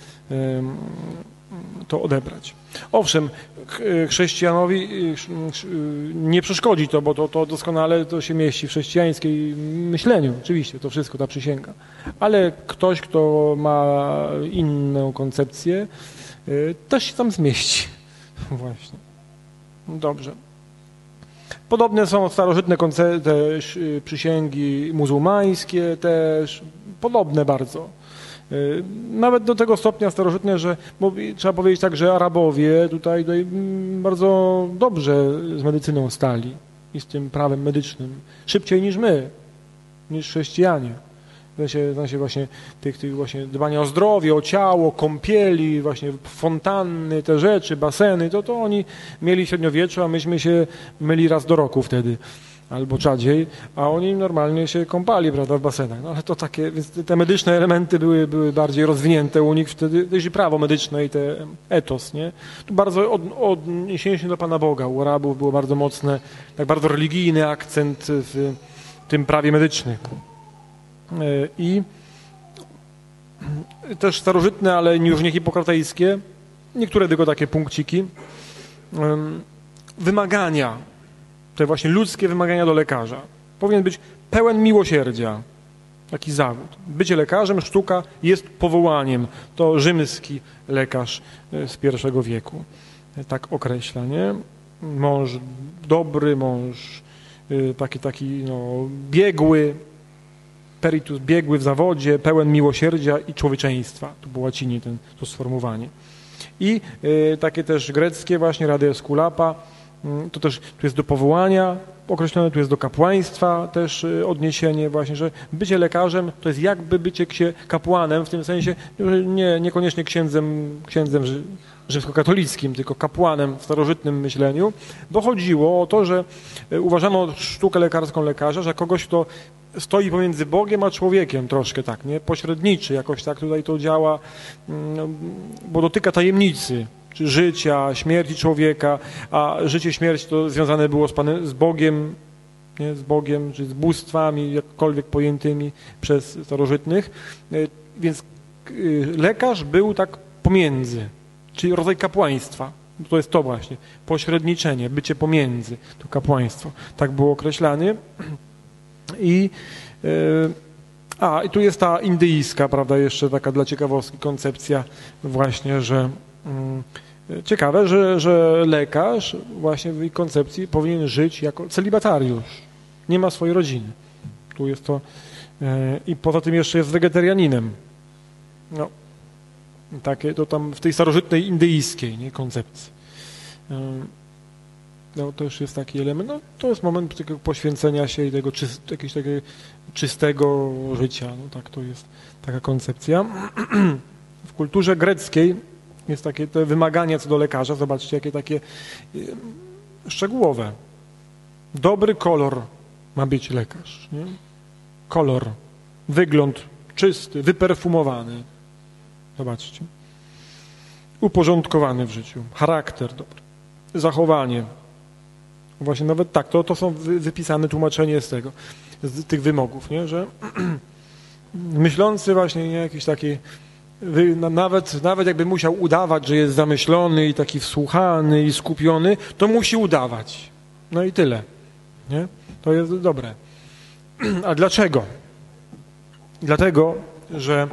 to odebrać. Owszem, chrześcijanowi nie przeszkodzi to, bo to doskonale to się mieści w chrześcijańskim myśleniu, oczywiście, to wszystko, ta przysięga. Ale ktoś, kto ma inną koncepcję, też się tam zmieści. Właśnie. Dobrze. Podobne są starożytne też przysięgi muzułmańskie, też podobne bardzo. Nawet do tego stopnia starożytne, że trzeba powiedzieć tak, że Arabowie tutaj bardzo dobrze z medycyną stali i z tym prawem medycznym. Szybciej niż my, niż chrześcijanie. W sensie właśnie tych właśnie dbania o zdrowie, o ciało, kąpieli, właśnie fontanny, te rzeczy, baseny, to oni mieli średniowieczu, a myśmy się myli raz do roku wtedy, albo rzadziej, a oni normalnie się kąpali, prawda, w basenach. No ale to takie, więc te medyczne elementy były bardziej rozwinięte u nich wtedy, też i prawo medyczne i te etos, nie? Tu bardzo odniesienie się do Pana Boga. U Arabów było bardzo mocne, tak bardzo religijny akcent w tym prawie medycznym. I też starożytne, ale już nie hipokratejskie, niektóre tylko takie punkciki, wymagania, te właśnie ludzkie wymagania do lekarza. Powinien być pełen miłosierdzia, taki zawód. Bycie lekarzem, sztuka jest powołaniem. To rzymski lekarz z I wieku tak określa, nie? Mąż dobry, mąż taki biegły, peritus, biegły w zawodzie, pełen miłosierdzia i człowieczeństwa. Tu po łacinie to sformułowanie. I takie też greckie właśnie, Rade Esculapa, to też tu jest do powołania określone, tu jest do kapłaństwa też odniesienie właśnie, że bycie lekarzem to jest jakby bycie kapłanem, w tym sensie niekoniecznie księdzem rzymskokatolickim, tylko kapłanem w starożytnym myśleniu, bo chodziło o to, że uważano sztukę lekarską lekarza, że kogoś, kto stoi pomiędzy Bogiem a człowiekiem troszkę tak, nie? Pośredniczy, jakoś tak tutaj to działa, bo dotyka tajemnicy, czy życia, śmierci człowieka, a życie, śmierć to związane było z Bogiem, nie? Z Bogiem, czy z bóstwami, jakkolwiek pojętymi przez starożytnych, więc lekarz był tak pomiędzy, czyli rodzaj kapłaństwa, To jest to właśnie, pośredniczenie, bycie pomiędzy, to kapłaństwo. Tak było określane. I tu jest ta indyjska, prawda, jeszcze taka dla ciekawostki koncepcja właśnie, że ciekawe, że lekarz właśnie w jej koncepcji powinien żyć jako celibatariusz. Nie ma swojej rodziny. Tu jest to i poza tym jeszcze jest wegetarianinem. No, takie to tam w tej starożytnej indyjskiej, nie, koncepcji. No, to już jest taki element, no, to jest moment takiego poświęcenia się i tego jakiegoś takiego czystego życia. No, tak, to jest taka koncepcja. W kulturze greckiej jest takie te wymagania co do lekarza. Zobaczcie, jakie takie szczegółowe. Dobry kolor ma być lekarz. Nie? Kolor, wygląd czysty, wyperfumowany. Zobaczcie. Uporządkowany w życiu. Charakter dobry. Zachowanie. Właśnie nawet tak, to są wypisane tłumaczenie z tego, z tych wymogów, nie? Że myślący właśnie, nie, jakiś taki, nawet jakby musiał udawać, że jest zamyślony i taki wsłuchany i skupiony, to musi udawać. No i tyle. Nie? To jest dobre. A dlaczego? Dlatego, że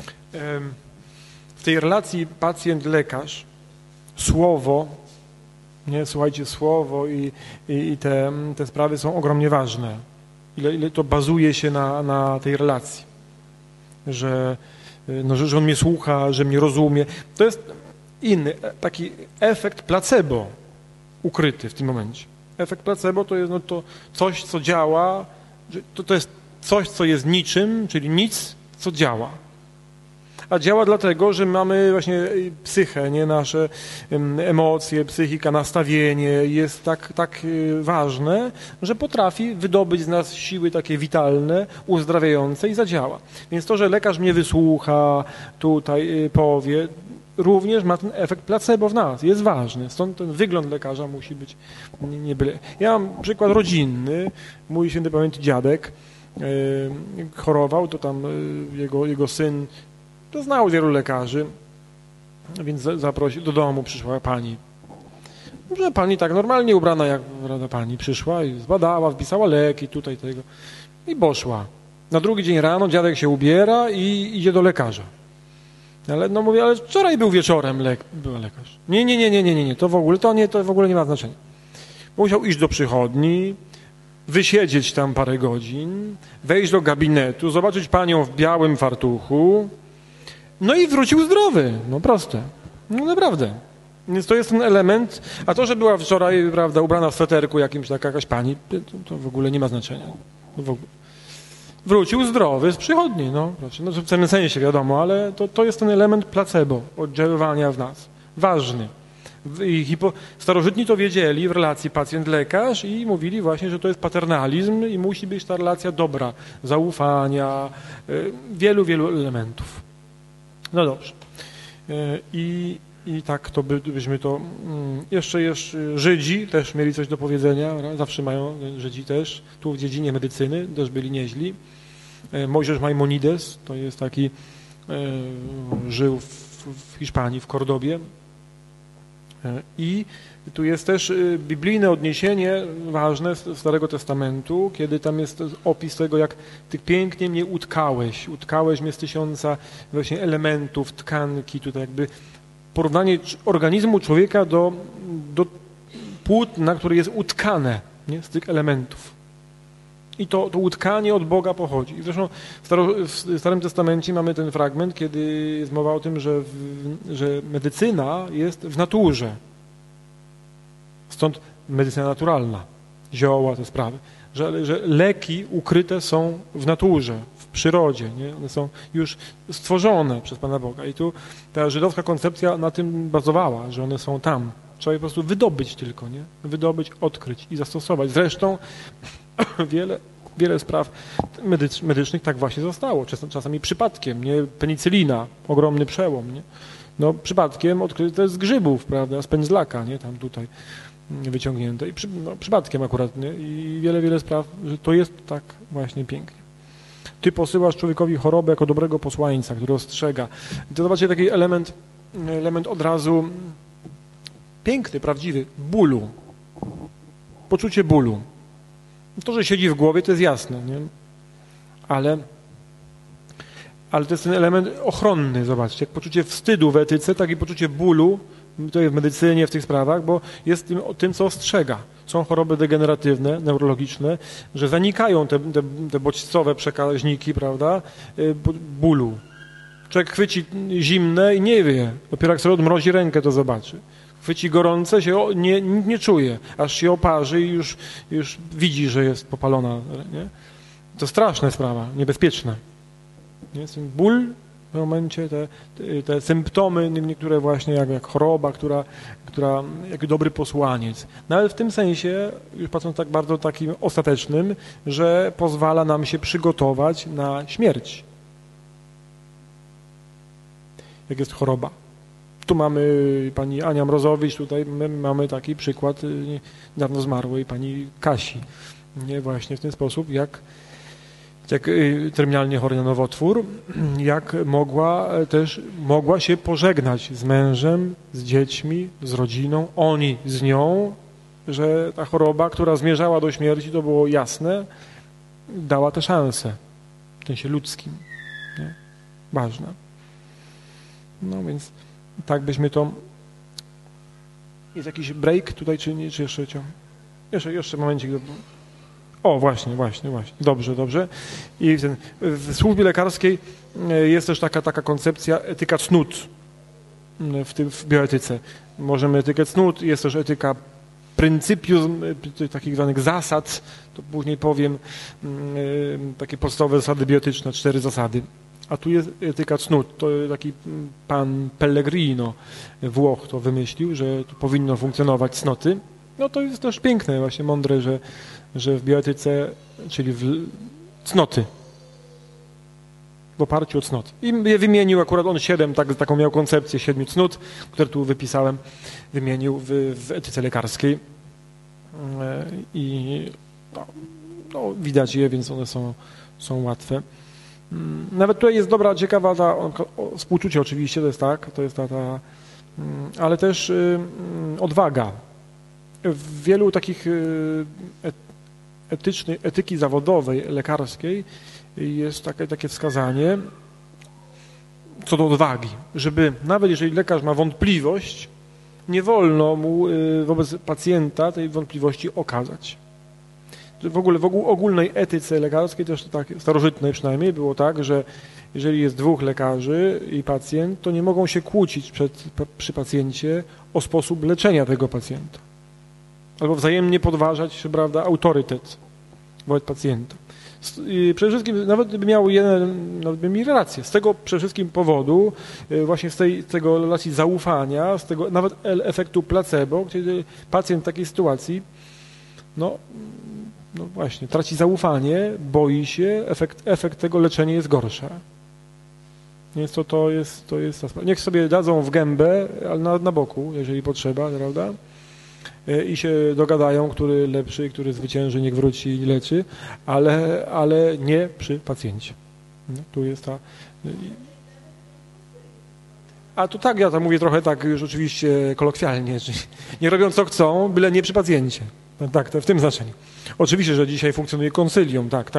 w tej relacji pacjent-lekarz słowo, nie, słuchajcie, słowo i te sprawy są ogromnie ważne. Ile to bazuje się na tej relacji. Że on mnie słucha, że mnie rozumie. To jest inny, taki efekt placebo ukryty w tym momencie. Efekt placebo to jest to coś, co działa, to jest coś, co jest niczym, czyli nic, co działa. A działa dlatego, że mamy właśnie psychę, nie, nasze emocje, psychika, nastawienie jest tak ważne, że potrafi wydobyć z nas siły takie witalne, uzdrawiające i zadziała. Więc to, że lekarz mnie wysłucha, tutaj powie, również ma ten efekt placebo w nas, jest ważny. Stąd ten wygląd lekarza musi być nie byle. Ja mam przykład rodzinny, mój świętej pamięci dziadek chorował, to tam jego syn to znał wielu lekarzy, więc zaprosił, do domu przyszła pani. Że pani tak normalnie ubrana, jak pani przyszła i zbadała, wpisała leki, tutaj tego i poszła. Na drugi dzień rano dziadek się ubiera i idzie do lekarza. Ale no mówię, ale wczoraj był wieczorem był lekarz. Nie, to w ogóle nie ma znaczenia. Musiał iść do przychodni, wysiedzieć tam parę godzin, wejść do gabinetu, zobaczyć panią w białym fartuchu, no i wrócił zdrowy. No proste. No naprawdę. Więc to jest ten element, a to, że była wczoraj, prawda, ubrana w sweterku jakimś, jakaś pani, to w ogóle nie ma znaczenia. W ogóle. Wrócił zdrowy z przychodni, no. No w pewnym sensie wiadomo, ale to jest ten element placebo, oddziaływania w nas. Ważny. Starożytni to wiedzieli w relacji pacjent-lekarz i mówili właśnie, że to jest paternalizm i musi być ta relacja dobra, zaufania, wielu elementów. No dobrze. I tak to byśmy to... Jeszcze Żydzi też mieli coś do powiedzenia, zawsze mają Żydzi też, tu w dziedzinie medycyny też byli nieźli. Mojżesz Maimonides, to jest taki, żył w Hiszpanii, w Kordobie. I tu jest też biblijne odniesienie ważne z Starego Testamentu, kiedy tam jest opis tego, jak ty pięknie mnie utkałeś mnie z 1000 właśnie elementów, tkanki, tutaj jakby porównanie organizmu człowieka do płótna, które jest utkane, nie, z tych elementów. I to utkanie od Boga pochodzi. I zresztą w Starym Testamencie mamy ten fragment, kiedy jest mowa o tym, że medycyna jest w naturze. Stąd medycyna naturalna, zioła, te sprawy. Że leki ukryte są w naturze, w przyrodzie. Nie? One są już stworzone przez Pana Boga. I tu ta żydowska koncepcja na tym bazowała, że one są tam. Trzeba je po prostu wydobyć tylko, nie? Wydobyć, odkryć i zastosować. Zresztą wiele spraw medycznych tak właśnie zostało. Czasami przypadkiem, nie? Penicylina, ogromny przełom, nie? No przypadkiem odkryte z grzybów, prawda? Z pędzlaka, nie? Tam tutaj wyciągnięte. I przypadkiem akurat, nie? I wiele spraw, że to jest tak właśnie pięknie. Ty posyłasz człowiekowi chorobę jako dobrego posłańca, który ostrzega. I to zobaczcie taki element od razu piękny, prawdziwy, bólu. Poczucie bólu. To, że siedzi w głowie, to jest jasne, nie? Ale to jest ten element ochronny, zobaczcie. Jak poczucie wstydu w etyce, tak i poczucie bólu, to jest w medycynie, w tych sprawach, bo jest tym, co ostrzega. Są choroby degeneratywne, neurologiczne, że zanikają te bodźcowe przekaźniki, prawda, bólu. Człowiek chwyci zimne i nie wie. Dopiero jak sobie odmrozi rękę, to zobaczy. Chwyci gorące, się nie czuje, aż się oparzy i już widzi, że jest popalona. Nie? To straszna sprawa, niebezpieczna. Nie? Ten ból w momencie, te symptomy, niektóre właśnie jak choroba, która jak dobry posłaniec. Nawet w tym sensie, już patrząc tak bardzo takim ostatecznym, że pozwala nam się przygotować na śmierć. Jak jest choroba. Tu mamy pani Ania Mrozowicz, tutaj my mamy taki przykład niedawno zmarłej pani Kasi. Nie, właśnie w ten sposób, jak terminalnie chory na nowotwór, jak mogła się pożegnać z mężem, z dziećmi, z rodziną, oni z nią, że ta choroba, która zmierzała do śmierci, to było jasne, dała tę szansę w sensie ludzkim. Nie? Ważna. No więc tak byśmy to... Jest jakiś break tutaj, czy nie? Czy jeszcze ciąg? Jeszcze momencik. O, właśnie. Dobrze. I w służbie lekarskiej jest też taka koncepcja etyka cnót w bioetyce. Możemy etykę cnót, jest też etyka pryncypium, takich zwanych zasad, to później powiem, takie podstawowe zasady biotyczne, 4 zasady. A tu jest etyka cnót, to taki pan Pellegrino, Włoch, to wymyślił, że tu powinno funkcjonować cnoty. No to jest też piękne, właśnie mądre, że w bioetyce, czyli cnoty, w oparciu o cnoty. I wymienił akurat on 7, taką miał koncepcję 7 cnót, które tu wypisałem, wymienił w etyce lekarskiej. I no, widać je, więc one są łatwe. Nawet tutaj jest dobra, ciekawa współczucie oczywiście, to jest ta ale też odwaga. W wielu takich etyki zawodowej, lekarskiej jest takie wskazanie co do odwagi, żeby nawet jeżeli lekarz ma wątpliwość, nie wolno mu wobec pacjenta tej wątpliwości okazać. W ogóle w ogólnej etyce lekarskiej, też tak starożytnej przynajmniej, było tak, że jeżeli jest 2 lekarzy i pacjent, to nie mogą się kłócić przy pacjencie o sposób leczenia tego pacjenta. Albo wzajemnie podważać, prawda, autorytet wobec pacjenta. Przede wszystkim, nawet gdyby miał nawet by mieli rację, z tego przede wszystkim powodu, właśnie z tego relacji zaufania, z tego nawet efektu placebo, kiedy pacjent w takiej sytuacji, no właśnie, traci zaufanie, boi się, efekt tego leczenia jest gorszy. Więc to jest ta sprawa. Niech sobie dadzą w gębę, ale na boku, jeżeli potrzeba, prawda? I się dogadają, który lepszy, który zwycięży, niech wróci i leczy, ale nie przy pacjencie. Tu jest ta... A tu tak, ja to mówię trochę tak już oczywiście kolokwialnie, czyli nie robią co chcą, byle nie przy pacjencie. Tak, to w tym znaczeniu. Oczywiście, że dzisiaj funkcjonuje konsylium, tak.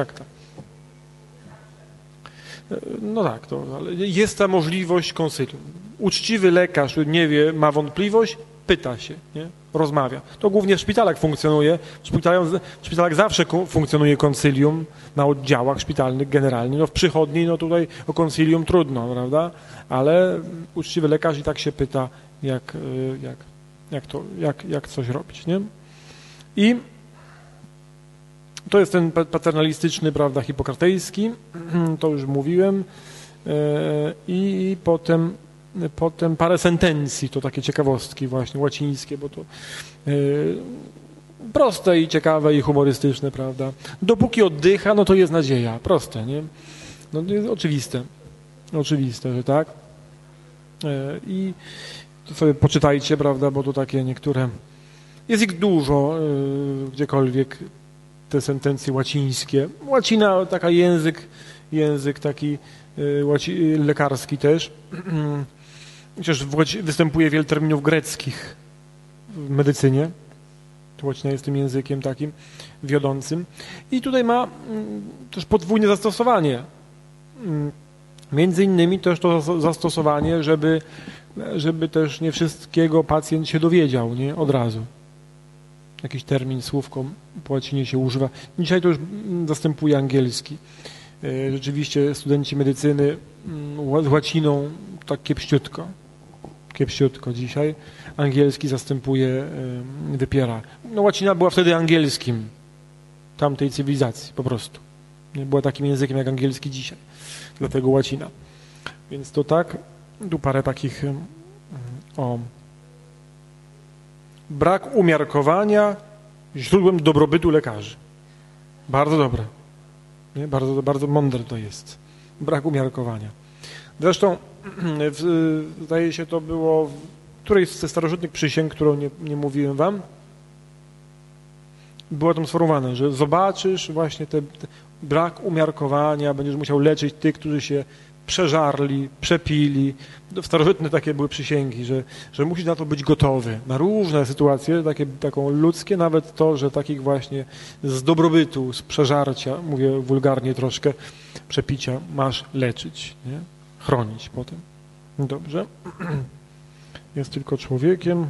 No tak, ale jest ta możliwość konsylium. Uczciwy lekarz, który nie wie, ma wątpliwość, pyta się, nie? Rozmawia. To głównie w szpitalach funkcjonuje. W szpitalach zawsze funkcjonuje konsylium na oddziałach szpitalnych generalnie. No w przychodni, no tutaj o konsylium trudno, prawda? Ale uczciwy lekarz i tak się pyta, jak coś robić, nie? I to jest ten paternalistyczny, prawda, hipokratejski, to już mówiłem. I potem parę sentencji, to takie ciekawostki właśnie łacińskie, bo to proste i ciekawe i humorystyczne, prawda. Dopóki oddycha, no to jest nadzieja. Proste, nie? No to jest oczywiste, że tak. I to sobie poczytajcie, prawda, bo to takie niektóre... Jest ich dużo, gdziekolwiek, te sentencje łacińskie. Łacina, taka język taki lekarski też. Chociaż występuje wiele terminów greckich. w medycynie. Łacina jest tym językiem takim wiodącym. I tutaj ma też podwójne zastosowanie. Między innymi też to zastosowanie, żeby też nie wszystkiego pacjent się dowiedział, nie? Od razu. Jakiś termin, słówko po łacinie się używa. Dzisiaj to już zastępuje angielski. Rzeczywiście studenci medycyny z łaciną tak kiepściutko dzisiaj. Angielski zastępuje, wypiera. No łacina była wtedy angielskim tamtej cywilizacji po prostu. Nie była takim językiem jak angielski dzisiaj. Dlatego łacina. Więc to tak. Tu parę takich brak umiarkowania źródłem dobrobytu lekarzy. Bardzo dobre. Nie? Bardzo, bardzo mądre to jest. Brak umiarkowania. Zresztą zdaje się to było w którejś ze starożytnych przysięg, którą nie mówiłem wam, było tam sformułowane, że zobaczysz właśnie ten brak umiarkowania, będziesz musiał leczyć tych, którzy się przeżarli, przepili. Starożytne takie były przysięgi, że musisz na to być gotowy, na różne sytuacje, taką ludzkie, nawet to, że takich właśnie z dobrobytu, z przeżarcia, mówię wulgarnie troszkę, przepicia, masz leczyć, nie? Chronić potem. Dobrze. Jest tylko człowiekiem.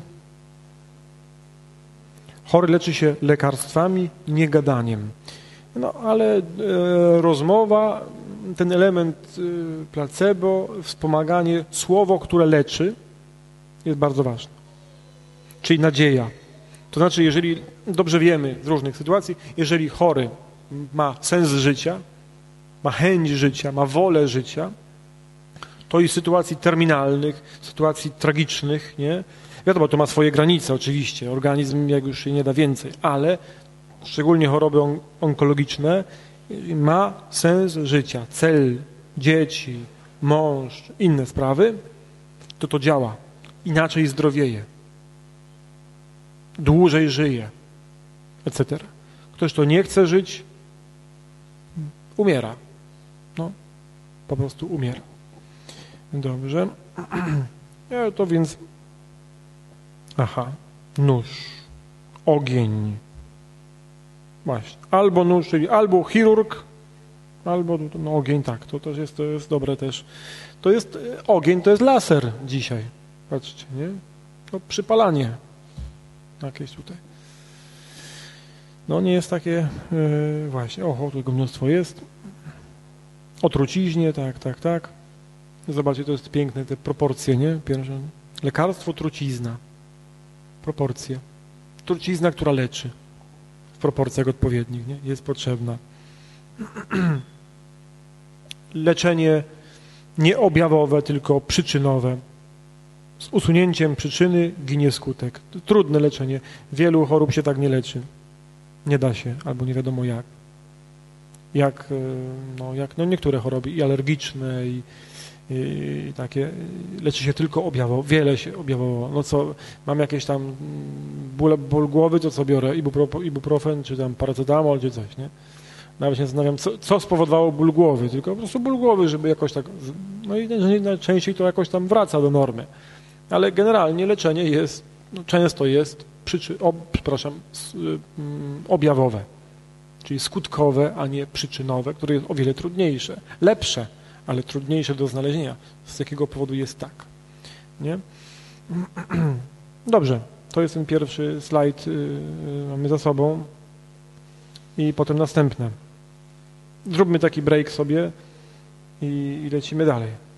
Chory leczy się lekarstwami, nie gadaniem. No ale rozmowa, ten element placebo, wspomaganie, słowo, które leczy, jest bardzo ważne. Czyli nadzieja. To znaczy, jeżeli dobrze wiemy z różnych sytuacji, jeżeli chory ma sens życia, ma chęć życia, ma wolę życia, to i sytuacji terminalnych, sytuacji tragicznych, nie? Wiadomo, to ma swoje granice oczywiście, organizm jak już się nie da więcej, ale szczególnie choroby onkologiczne ma sens życia, cel, dzieci, mąż, inne sprawy, to działa. Inaczej zdrowieje. Dłużej żyje, etc. Ktoś, kto nie chce żyć, umiera. No, po prostu umiera. Dobrze. To więc... nóż, ogień. Właśnie. Albo nóż, czyli albo chirurg, albo ogień, tak. To jest dobre też. To jest ogień, to jest laser dzisiaj. Patrzcie, nie? To przypalanie. Jakieś tutaj. No nie jest takie właśnie. Oho, tego mnóstwo jest. O truciźnie, tak. Zobaczcie, to jest piękne, te proporcje, nie? Pierwsze. Lekarstwo, trucizna. Proporcje. Trucizna, która leczy. W proporcjach odpowiednich, nie? Jest potrzebna. Leczenie nie objawowe, tylko przyczynowe. Z usunięciem przyczyny ginie skutek. Trudne leczenie. Wielu chorób się tak nie leczy. Nie da się, albo nie wiadomo jak. Jak niektóre choroby i alergiczne, i takie, leczy się tylko objawowo, wiele się objawowo. No co, mam jakieś tam ból głowy, to co biorę? Ibuprofen, czy tam paracetamol, czy coś, nie? Nawet się zastanawiam, co spowodowało ból głowy, tylko po prostu ból głowy, żeby jakoś tak, no i najczęściej to jakoś tam wraca do normy. Ale generalnie leczenie jest, często jest objawowe, czyli skutkowe, a nie przyczynowe, które jest o wiele trudniejsze, lepsze, ale trudniejsze do znalezienia. Z jakiego powodu jest tak, nie? Dobrze, to jest ten pierwszy slajd, mamy za sobą i potem następne. Zróbmy taki break sobie i lecimy dalej.